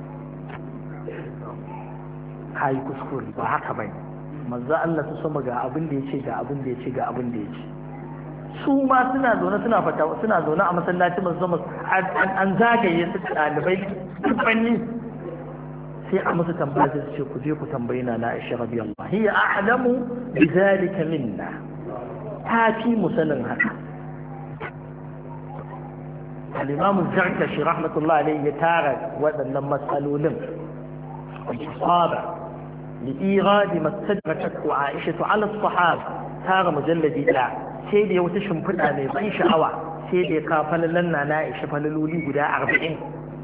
kai kuskure ba haka ba manzo Allah su sama ga abin da yace ga abin da yace ga abin da yace su ma suna zaune suna fatawa suna zaune a masallacin manzo an zagaye su dalibai fanni sai a musu tambaya su ce ku je ku tambayi na Aisha radiyallahu hiya a'lamu bi zalika minna ta fi mu sanin haka al-imam az-Zarkashi rahmatullahi alayhi ya tara waɗannan matsalolin al-isaba لإيراد ما استدركته عائشة على الصحابة تارى مجلد لا سيدي وتشمفت عليه ضي شعوة سيدي قافل لنا نائشة فللولي قداء 40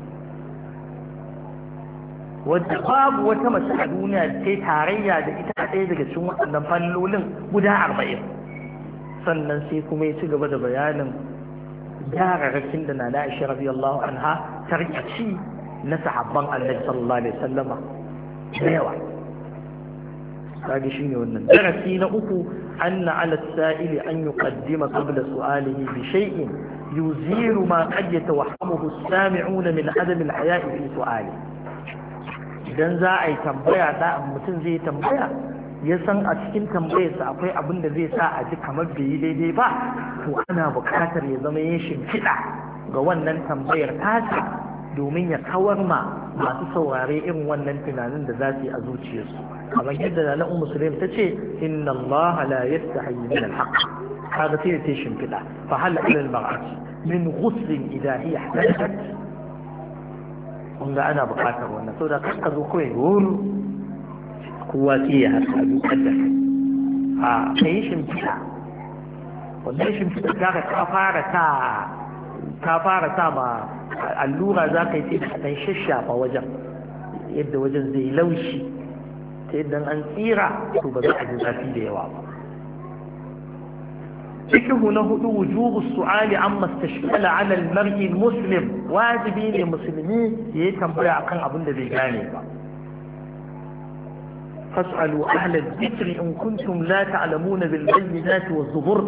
والدقاب وتمسح دونها سي تاريا دا إتعطي دا شموع أن فللولين قداء 40 sannan sai kuma ya ci gaba da bayanin yararrakin da na Aisha radiyallahu anha tarkaci na sahabban Annabi sallallahu alaihi wasallama da yawa kage shine wannan darasi na uku anna ala as-sa'ili an yuqaddima qabla su'alihi bi shay'in yuziru ma qad yatawahhamuhu as-sami'una min adam al-haya'i fi su'ali idan za a yi tambaya da mutum zai tambaya ya san a cikin tambayarsa akwai abin da zai sa a ji kamar bai yi daidai ba to ana buƙatar ya zama yin shimfiɗa ga wannan tambayar tasa domin ya kawar ma masu saurare irin wannan tunanin da za su yi a zuciyarsu kamar yadda na musulmi ta ce inna Allah la yastahi min al-haqq kaga sai ta shimfiɗa fa hal ila al-mar'ati min ghusl idha hiya ihtajat kun ga ana buƙatar wannan saboda ka zo kawai wuru kowa sai ya haka dukkan da a kai shimfiɗa wannan shimfiɗa za ka fara sa ma allura za ka yi sai ka ɗan shashafa wajen yadda wajen zai laushi ta yadda an tsira to ba za a ji zafi da yawa ba fikihu na hudu wujubu su'ali amma istashkala ala al-mar'i muslim wajibi ne musulmi ya yi tambaya akan abin da bai gane ba fas'alu ahla dhikri in kuntum la ta'lamuna bil bayyinati waz zubur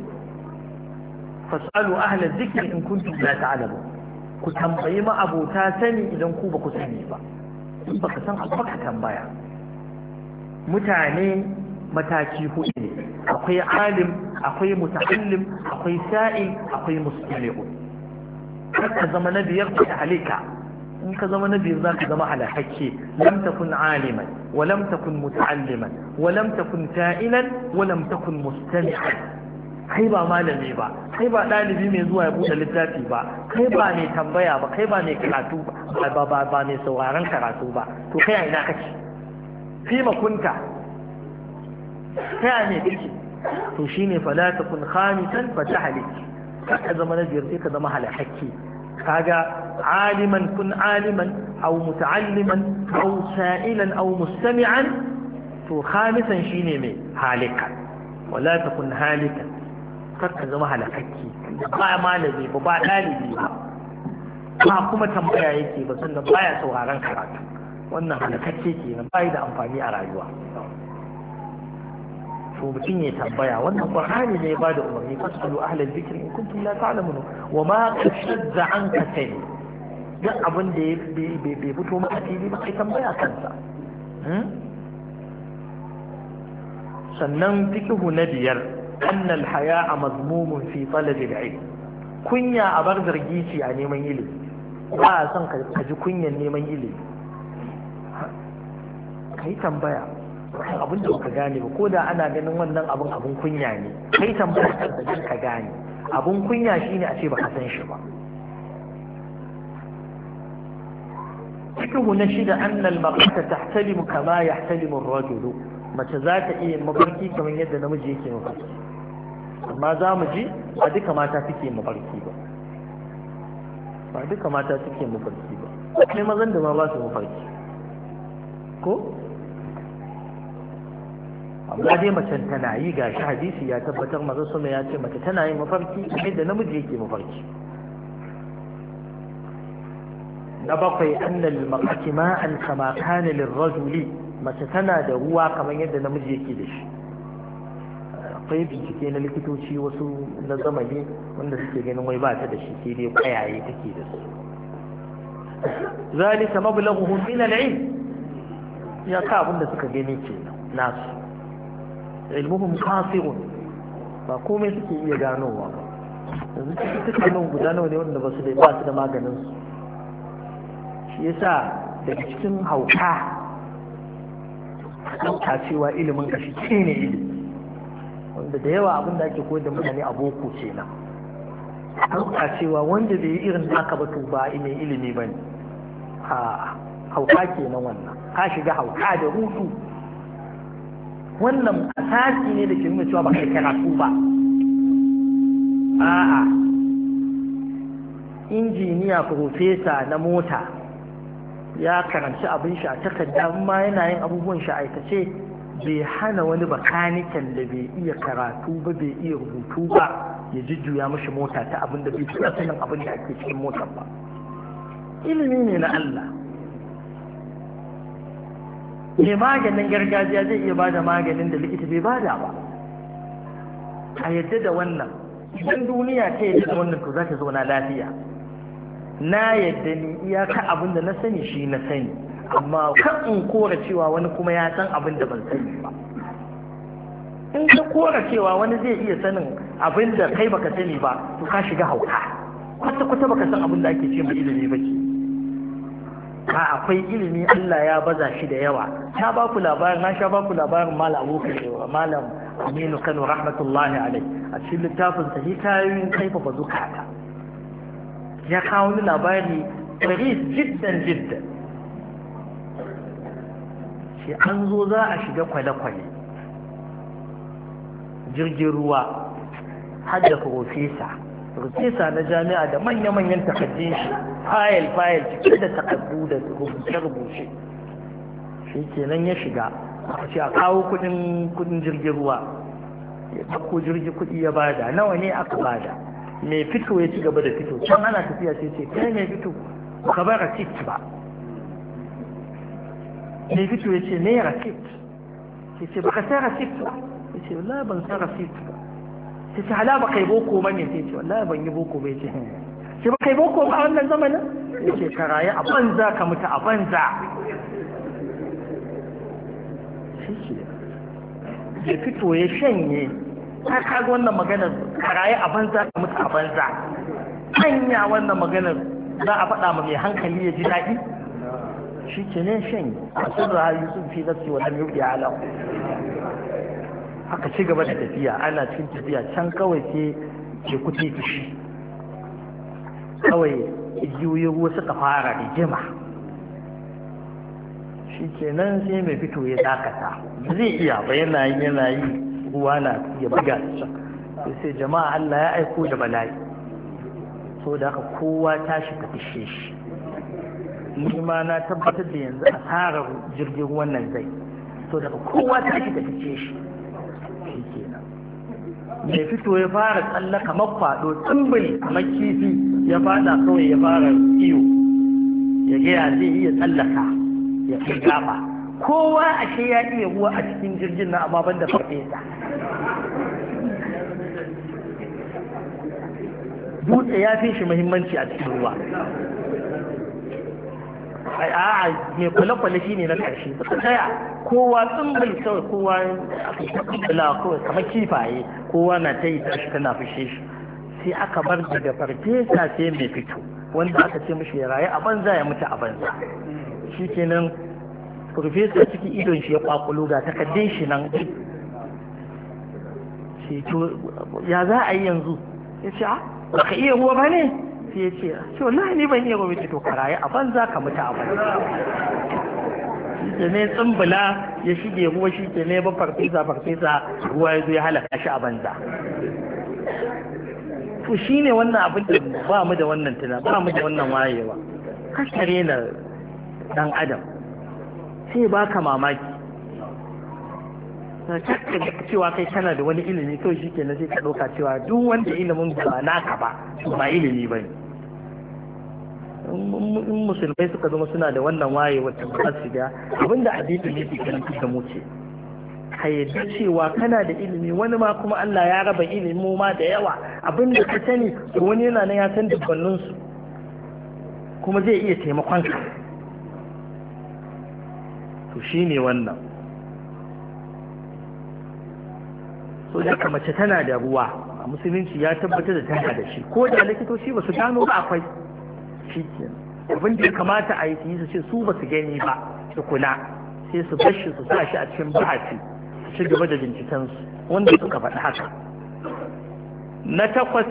fas'alu ahla dhikri in kuntum la ta'lamun ku tambayi ma abota sani idan ku ba ku sani ba in baka san abu ka tambaya mutane mataki hudu ne akwai alim akwai muta'allim akwai sa'il akwai mustami'u ka zama na biyar ka halika in ka zama na biyar zaka zama halakakke lam takun aliman wa lam takun muta'alliman wa lam takun sa'ilan wa lam takun mustami'an kai ba malami ba kai ba dalibi mai zuwa ya bude littafi ba kai ba mai tambaya ba kai ba mai karatu ba mai sauraron karatu ba to kai a ina kake fi makunta kai ne kake to shine fala takun khamisan fa tahlik ka zama na biyar sai ka zama halakakke kaga aliman kun aliman aw muta'alliman aw sa'ilan aw mustami'an to khamisan shine mai halika wala takun halikan kakka zama halakakki ba malami ba dalibi ba kuma tambaya yake ba sannan baya sauraron karatu wannan halakacce kenan bai da amfani a rayuwa to mutum ya tambaya wannan qur'ani ne ya bada umarni fasalu ahlal dhikri in kuntum la ta'lamun wa ma qashadza anka tay duk abin da bai fito maka fili ba kai tambaya kansa sannan fiqhu na biyar anna al-haya'a mazmumun fi talab al-ilm kunya a bar zargi ce a neman ilimi ba a son ka ji kunyan neman ilimi kai tambaya abin da baka gane ba ko da ana ganin wannan abin kunya ne kai tambaya kan da ka gane abin kunya shine a ce baka san shi ba fiqhu na shida anna al-mar'ata tahtalimu kama yahtalimu ar-rajulu mace za ta iya mafarki kamar yadda namiji yake mafarki amma za mu ji ba duka mata suke mafarki ba duka mata suke mafarki ba akwai mazan da ma ba su mafarki ko amma dai macen tana yi ga shi hadisi ya tabbatar maza sama ya ce mace tana yin mafarki kamar da namiji yake mafarki na bakwai annal mar'ati ma'an kama kana lirrajuli mace tana da ruwa kamar yadda namiji yake da shi akwai bincike na likitoci wasu na zamani wanda suke ganin wai ba ta da shi sai dai kwayaye take da su zalika mablaghuhum min al-ilm ya ka abin da suka gani ke nasu ilmuhum qasirun ba komai suke iya ganowa yanzu cututtukan guda nawa ne wanda ba su da maganin su shi yasa daga cikin hauka ɗauka cewa ilimin kashi ce ne ilimi wanda da yawa abin da ake koyar da mutane a boko ce nan ɗauka cewa wanda bai yi irin haka ba to ba mai ilimi ba ne hauka ke nan wannan ka shiga hauka da hutu wannan asasi ne da ke nuna cewa ba kai karatu ba a'a injiniya profesa na mota ya karanci abin shi a takarda ma yana yin abubuwan shi aikace bai hana wani bakanikan da bai iya karatu ba bai iya rubutu ba ya jujjuya mashi mota ta abin da bai taɓa sanin abin da ake cikin motar ba ilimi ne na Allah mai maganin gargajiya zai iya bada maganin da likita bai bada ba a yadda da wannan idan duniya ta yadda da wannan to za ta zauna lafiya na yadda ni iyaka abin da na sani shi na sani amma kan in kora cewa wani kuma ya san abin da ban sani ba in ka kora cewa wani zai iya sanin abin da kai baka sani ba to ka shiga hauka kwata-kwata baka san abin da ake ce mai ilimi ba ke akwai ilimi Allah ya baza shi da yawa ta ba ku labarin na sha ba ku labarin malam malam Aminu Kano rahmatullahi alai a cikin littafin sa hikayoyin kaifafa zukata ya kawo ni labari taris jiddan shi an zo za a shiga kwale-kwale jirgin ruwa har da profesa na jami'a da manya-manyan takaddun shi fayil cike da takaddu da rubuce-rubuce shi kenan ya shiga a ce a kawo kudin jirgin ruwa ya ɗauko jirgin kudi ya bada nawa ne aka bada mai fito ya ci gaba da fito can ana tafiya sai ce kai mai fito ka bar rasit ba mai fito ya ce ne rasit sai ce baka sai rasit ba ya ce wallahi ban san rasit ba sai ce hala ba kai boko ba ne sai ce wallahi ban yi boko ba ya ce sai ba kai boko ba a wannan zamanin ya ce ka rayu a banza ka mutu a banza ya fito ya shanye ta kaga wannan maganar karaye a banza ka mutu a banza hanya wannan maganar za a faɗa ma mai hankali ya ji daɗi shi ke ne shanye a sun rayu sun fi nafsi wa lam yuqi ala haka ci gaba da tafiya ana cikin tafiya can kawai sai ke kuti fushi kawai igiyoyin ruwa suka fara rigima shi kenan sai mai fito ya dakata zai iya ba yana yi ruwa na ya buga can sai jama'a Allah ya aiko da bala'i so da haka kowa tashi ta fishe shi. Ni ma na tabbatar da yanzu asarar jirgin wannan zai, so daga kowa tashi ta fishe shi. Shi kenan mai fito ya fara tsalla kamar kwado tsimbili kamar kifi ya fada kawai ya fara iyo ya gaya zai iya tsallaka ya kai gaba. Kowa ashe ya iya ruwa a cikin jirgin na amma banda farfesa. Dutse ya fi shi muhimmanci a cikin ruwa. A'a mai kwale-kwale shi ne na ƙarshe suka tsaya kowa tsimbili kawai kowa aka tsimbila kawai kamar kifaye kowa na ta yi tashi tana fushe shi sai aka bar daga farfesa sai mai fito wanda aka ce mishi ya rayu a banza ya mutu a banza. Shi kenan farfesa ciki idon shi ya kwakulo ga takaddun shi nan shi to ya za a yi yanzu ya ce ba ka iya ruwa ba ne sai ya ce wallahi ni ban iya ruwa to ka rayu a banza ka mutu a banza. Shi ke ne tsimbila ya shige ruwa shi ke ne ba farfesa ruwa ya zo ya halaka shi a banza. To shi ne wannan abin da ba mu da wannan tuna ba mu da wannan wayewa kashare na dan adam sai baka mamaki cewa kai kana da wani ilimi kawai shi ke na sai ka ɗauka cewa duk wanda ilimin ba naka ba ilimi ba ne. In musulmai suka zama suna da wannan wayewa ta ba su ga abinda addini ne ke kan da mu ce ka yadda cewa kana da ilimi wani ma kuma Allah ya raba ilimi ma da yawa abinda ka sani wani yana nan ya san dubbannin su kuma zai iya taimakon ka. To shine wannan so da mace tana da ruwa a musulunci ya tabbatar da tana da shi ko da likitoci ba su gano ba akwai shi ke abin da ya kamata a yi su ce su ba su gani ba su kula sai su bashi su sa shi a cikin bahasi su ci gaba da bincikensu wanda suka faɗi haka. Na takwas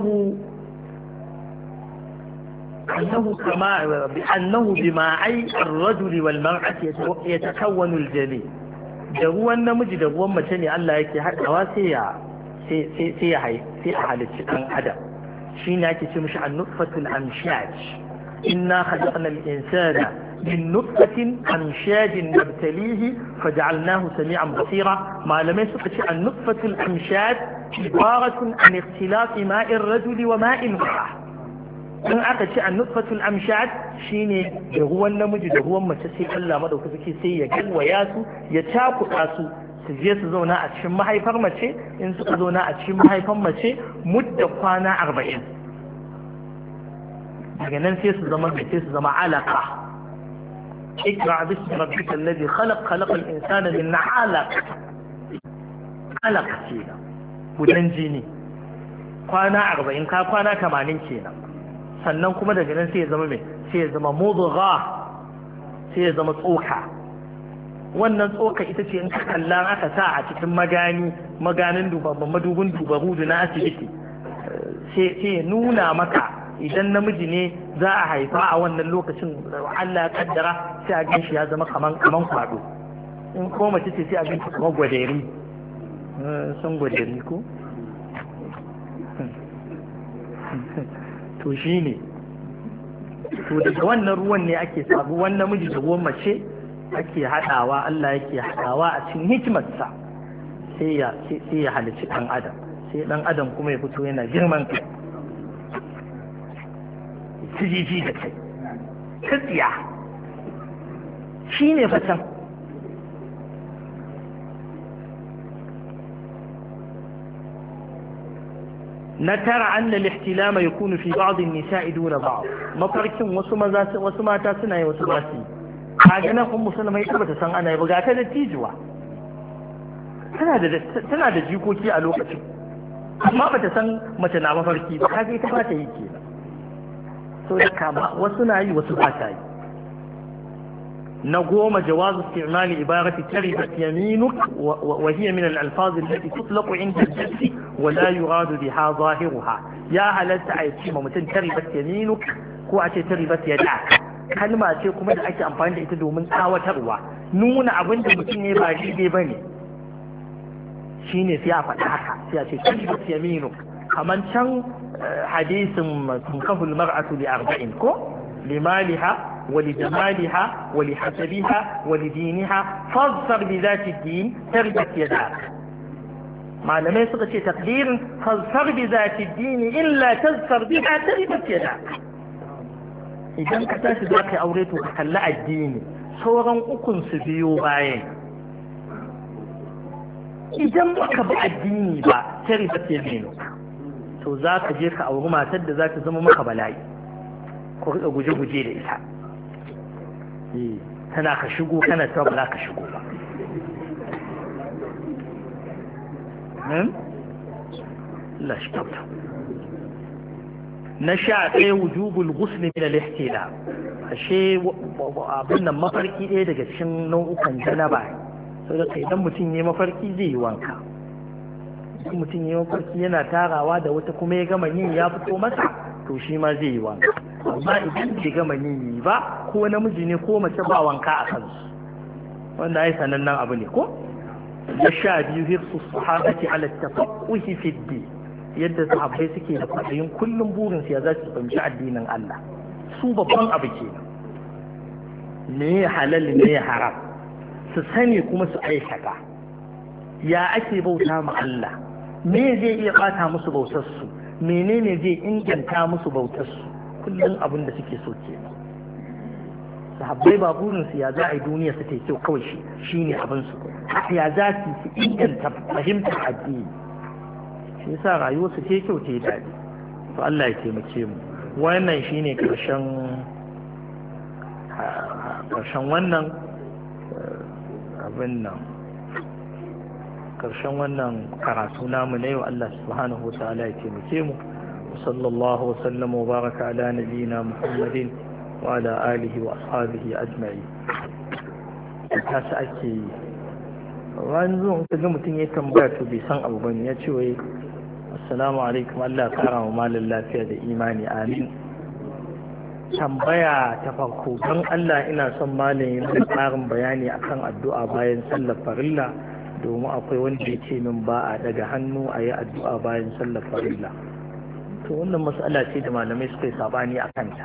annahu bima'ai ar-rajuli wal mar'ati yatakawwanu al-jami' da ruwan namiji da ruwan mace ne Allah yake haɗawa sai a halicci ɗan adam. shi ne ake ce mishi an-nutfatul amshaj inna khalaqna al-insana min nutfatin amshajin nabtalihi faj'alnahu sami'an basira. malamai suka ce an-nutfatul amshaj ibaratun an ikhtilati ma'ir rajuli wa ma'in mar'a. in aka ce an-nutfatul amshaj shine da ruwan namiji da ruwan mace sai Allah madaukaki sai ya galwaya su ya cakuɗa su su je su zauna a cikin mahaifar mace. in suka zauna a cikin mahaifar mace mudda kwana 40 daga nan sai su zama alaka. ikra bismi rabbika alladhi khalaqa al-insana min 'alaq. alaq kenan gudan jini kwana 40 ka kwana 80 kenan sannan kuma daga nan sai ya zama mudgha sai ya zama tsoka. wannan tsoka ita ce in ka kalla aka sa a cikin maganin madubin dubarudu na asibiti sai ya nuna maka idan namiji ne za a haifa a wannan lokacin Allah ya kaddara sai a ganshi ya zama kaman kwado. in ko mace ce sai a ganshi kamar gwaderi. sun gwaderi ko to shi ne to daga wannan ruwan ne ake sabu wannan namiji da ruwan mace ake haɗawa. Allah yake haɗawa a cikin hikimarsa sai ya halicci ɗan adam sai ɗan adam kuma ya fito yana girman kai jiji da kai tsiya shi ne fatan. na tara anna al-ihtilama yakunu fi ba'd an-nisa'i duna ba'd. mafarkin wasu mata suna yi wasu ba su yi. kaga nan ummu sallama ita bata san ana yi ba ga ta da tijuwa tana da jikoki a lokacin amma bata san mace na mafarki ba kaga ita ba ta yi kenan. so da kama wasu na yi wasu ba ta yi. na 10 jawazu isti'mal ibarati taribat yaminuk wa hiya min al-alfaz allati tutlaqu 'inda al-jinn wa la yuradu biha zahiruha. ya halatta a yi ma mutum taribat yaminuk ko a ce taribat yadak. kalma ce kuma da ake amfani da ita domin tsawatarwa nuna abin da mutum ne ba daidai ba ne shi ne sai a faɗi haka sai a ce taribat yaminuk kaman can hadisin tunkahul mar'atu li arba'in ko limaliha ولجمالها ولحسبها ولدينها فاظفر بذات الدين تربت يداك malamai suka ce takdirin falsar bi zati dini illa tazfar biha taribat yadak idan ka tashi za ka yi aure to ka kalli addini sauran ukun su biyo bayan idan baka bi addini ba taribat yadak to za ka je ka auri matar da za ta zama maka bala'i ko ka guje-guje da ita tana ka shigo kana ta ba za ka shigo ba لا اشتغل نشأ وجوب الغسل من الاحتلام الشيء abinnan mafarki ɗaya daga cikin nau'ukan janaba saboda idan mutum ya mafarki zai yi wanka idan mutum ya mafarki yana tarawa da wata kuma ya gama yin ya fito masa to shi ma zai yi wanka amma idan bai gama yin ba ko namiji ne ko mace ba wanka a kansu wanda ai sanannen abu ne ko ya biyu hirsu sahabati ala tafaqquhi fi din yadda sahabbai suke da kwaɗayin kullum burin su ya za su fahimci addinin Allah su babban abu ke ne halal ne haram su sani kuma su aikata ya ake bauta ma Allah me zai iya bata musu bautar su menene zai inganta musu bautar su kullum abin da suke so ke sahabbai ba burin su ya za a yi duniya su ta kyau kawai shi ne abin su ya za su inganta fahimtar addini shi yasa rayuwarsu ce kyau ce daɗi to Allah ya taimake mu wannan shine karshen wannan abin nan karshen wannan karatu namu na yau Allah subhanahu wa ta'ala ya taimake mu sallallahu wa sallama wa baraka ala nabiyina Muhammadin wa ala alihi wa ashabihi ajma'in ta sa ake yi wani zuwan kaga mutum ya tambaya to bai san abu bane ya ce wai assalamu alaikum Allah kara wa malin lafiya da imani amin tambaya ta farko don Allah ina son malamin da tsarin bayani akan addu'a bayan sallar farilla domin akwai wanda ya ce min ba a daga hannu a yi addu'a bayan sallar farilla to wannan mas'ala ce da malamai suka yi sabani a kanta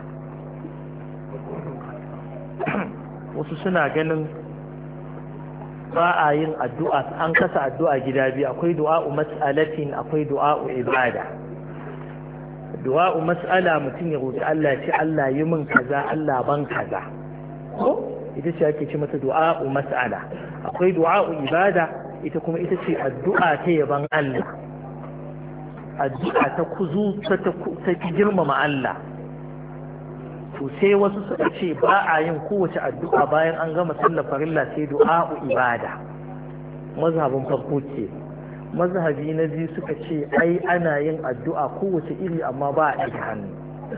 wasu suna ganin ba a yin addu'a an kasa addu'a gida biyu akwai du'a'u mas'alatin akwai du'a'u ibada du'a'u mas'ala mutum ya roƙi Allah ce Allah yi min kaza Allah ban kaza ko ita ce ake ce mata du'a'u mas'ala akwai du'a'u ibada ita kuma ita ce addu'a ta yaban Allah addu'a ta kuzu ta girmama Allah to sai wasu suka ce ba a yin kowace addu'a bayan an gama sallar farilla sai du'a'u ibada mazhabin farko ce mazhabi na biyu suka ce ai ana yin addu'a kowace iri amma ba a ɗaga hannu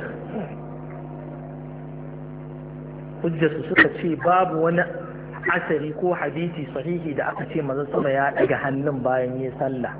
hujjarsu suka ce babu wani asari ko hadisi sahihi da aka ce manzon sama ya ɗaga hannun bayan yi sallah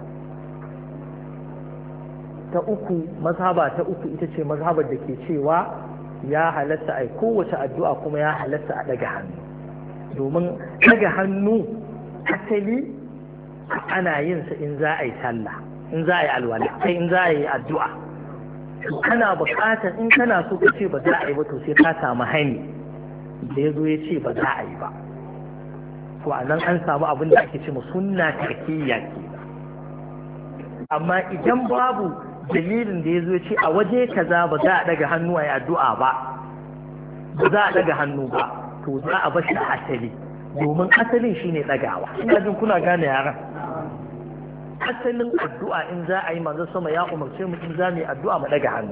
ta uku mazhaba ta uku ita ce mazhabar da ke cewa ya halatta a kowace addu'a kuma ya halatta a ɗaga hannu domin ɗaga hannu asali ana yin sa in za a yi sallah in za a yi alwala sai in za a yi addu'a kana buƙatar in kana so ka ce ba za a yi ba to sai ka samu hani da ya zo ya ce ba za a yi ba to a nan an samu abin da ake ce mu sunna tarkiyya ke amma idan babu dalilin da ya zo ce a waje kaza ba za a daga hannu a yi addu'a ba za a daga hannu ba to za a bashi a asali domin asalin shine dagawa ina jin kuna gane yaran asalin addu'a in za a yi manzo sama ya umarce mu in za mu yi addu'a mu daga hannu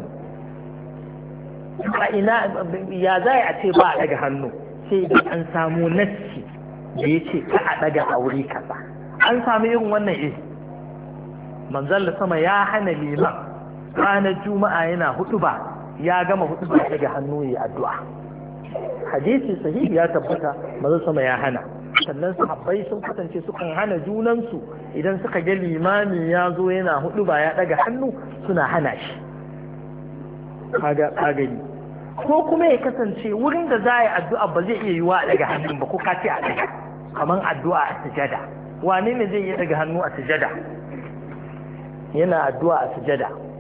a ina ya za a ce ba a daga hannu sai idan an samu nassi da ya ce ka a daga aure kaza an samu irin wannan manzon sama ya hana liman ranar juma'a yana hutuba ya gama hutuba daga hannu ya addu'a hadisi sahihi ya tabbata manzon sama ya hana sannan sahabbai sun kasance sukan hana junansu idan suka ga limami ya zo yana hutuba ya daga hannu suna hana shi kaga kagani ko kuma ya kasance wurin da za a yi addu'a ba zai iya yiwa a daga hannun ba ko ka ce a daga kamar addu'a a sujada wane ne zai iya daga hannu a sujada yana addu'a a sujada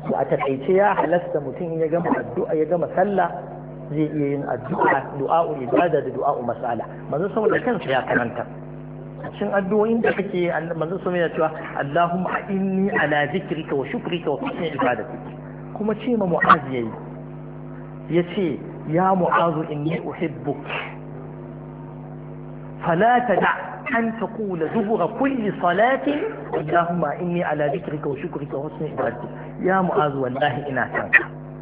a taƙaice ya halasta mutum ya gama addu'a ya gama sallah zai iya yin addu'a du'a'u ibada da du'a'u mas'ala manzo saboda kansa ya karanta cikin addu'o'in da kake manzo sama ya cewa Allahumma inni ala zikrika wa shukrika wa husni ibadatik kuma ce ma mu'az yace ya mu'az inni uhibbuk fala tada an taqula dubura kulli salatin Allahumma inni ala zikrika wa shukrika wa husni ibadatik ya mu'az wallahi ina sanka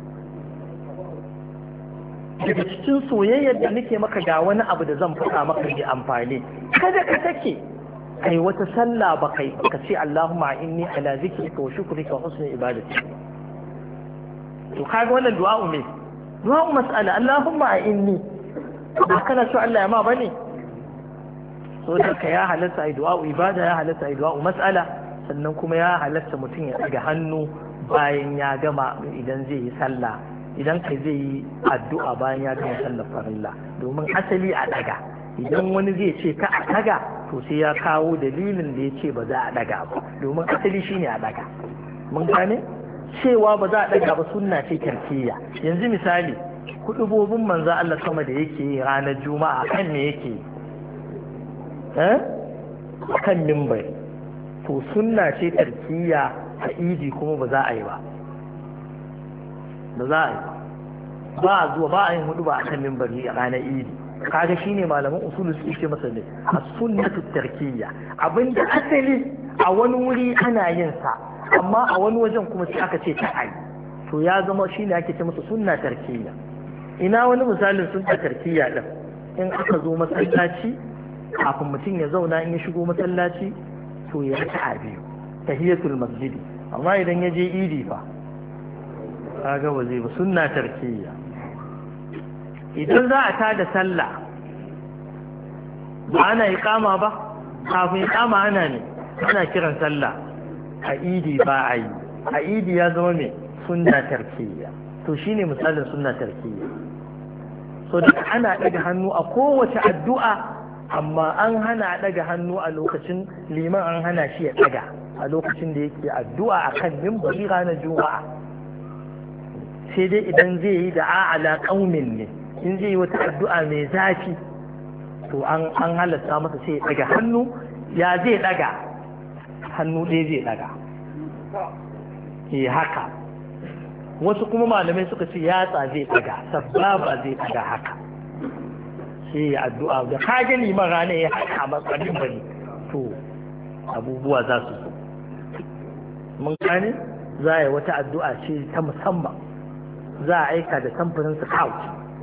daga cikin soyayyar da nake maka ga wani abu da zan faɗa maka mai amfani kada ka take kai wata sallah ba kai ka ce Allahumma inni ala zikrika wa shukrika wa husni ibadati to kaga wannan du'a'u ne du'a'u mas'ala Allahumma inni ba kana so Allah ya ma bane so da ka ya halatta ai du'a'u ibada ya halatta ai du'a'u mas'ala sannan kuma ya halatta mutum ya daga hannu bayan ya gama idan zai yi sallah idan kai zai yi addu'a bayan ya gama sallar farilla domin asali a daga idan wani zai ce ka a daga to sai ya kawo dalilin da ya ce ba za a daga ba domin asali shine a daga mun gane cewa ba za a daga ba sunna ce tarkiyya yanzu misali kudubobin manzo Allah sama da yake yi ranar juma'a kan me yake kan minbari to sunna ce tarkiyya a idi kuma ba za a yi ba da za a yi ba a zuwa ba a yin hudu ba a kan mimbari a ranar idi kaga shine malaman usulu su ce masa ne a sunnatu tarkiyya abinda asali a wani wuri ana yin sa amma a wani wajen kuma sai aka ce ta ai to ya zama shine ake ce masa sunna tarkiyya ina wani misalin sunna tarkiyya din in aka zo masallaci kafin mutum ya zauna in ya shigo masallaci to ya raka'a biyu tahiyatul masjidi amma idan ya je idi fa kaga ba zai ba sunna tarkiyya idan za a tada sallah ba ana iqama ba kafin iqama ana kiran sallah a idi ba a yi a idi ya zama mai sunna tarkiyya to shine misalin sunna tarkiyya so da ana daga hannu a kowace addu'a amma an hana daga hannu a lokacin liman an hana shi ya daga a lokacin da yake addu'a akan minbari ranar juma'a sai dai idan zai yi da a'ala ƙaunin ne in zai yi wata addu'a mai zafi to an halatta masa sai ya daga hannu ya zai daga hannu ɗaya zai daga haka wasu kuma malamai suka ce yatsa zai daga sababa zai daga haka sai ya addu'a da kage liman rana ya haka a matsayin bane to abubuwa za su zo mun gane za a yi wata addu'a ce ta musamman za a aika da samfurin scout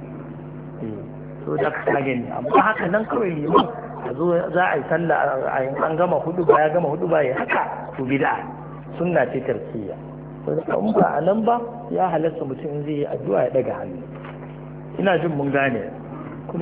so da ka gani amma haka nan kawai liman a zo za a yi sallah an gama hudu ba ya gama hudu ba ya haka to bid'a sunna ce tarkiyya so da in ba a nan ba ya halatta mutum zai yi addu'a ya daga hannu ina jin mun gane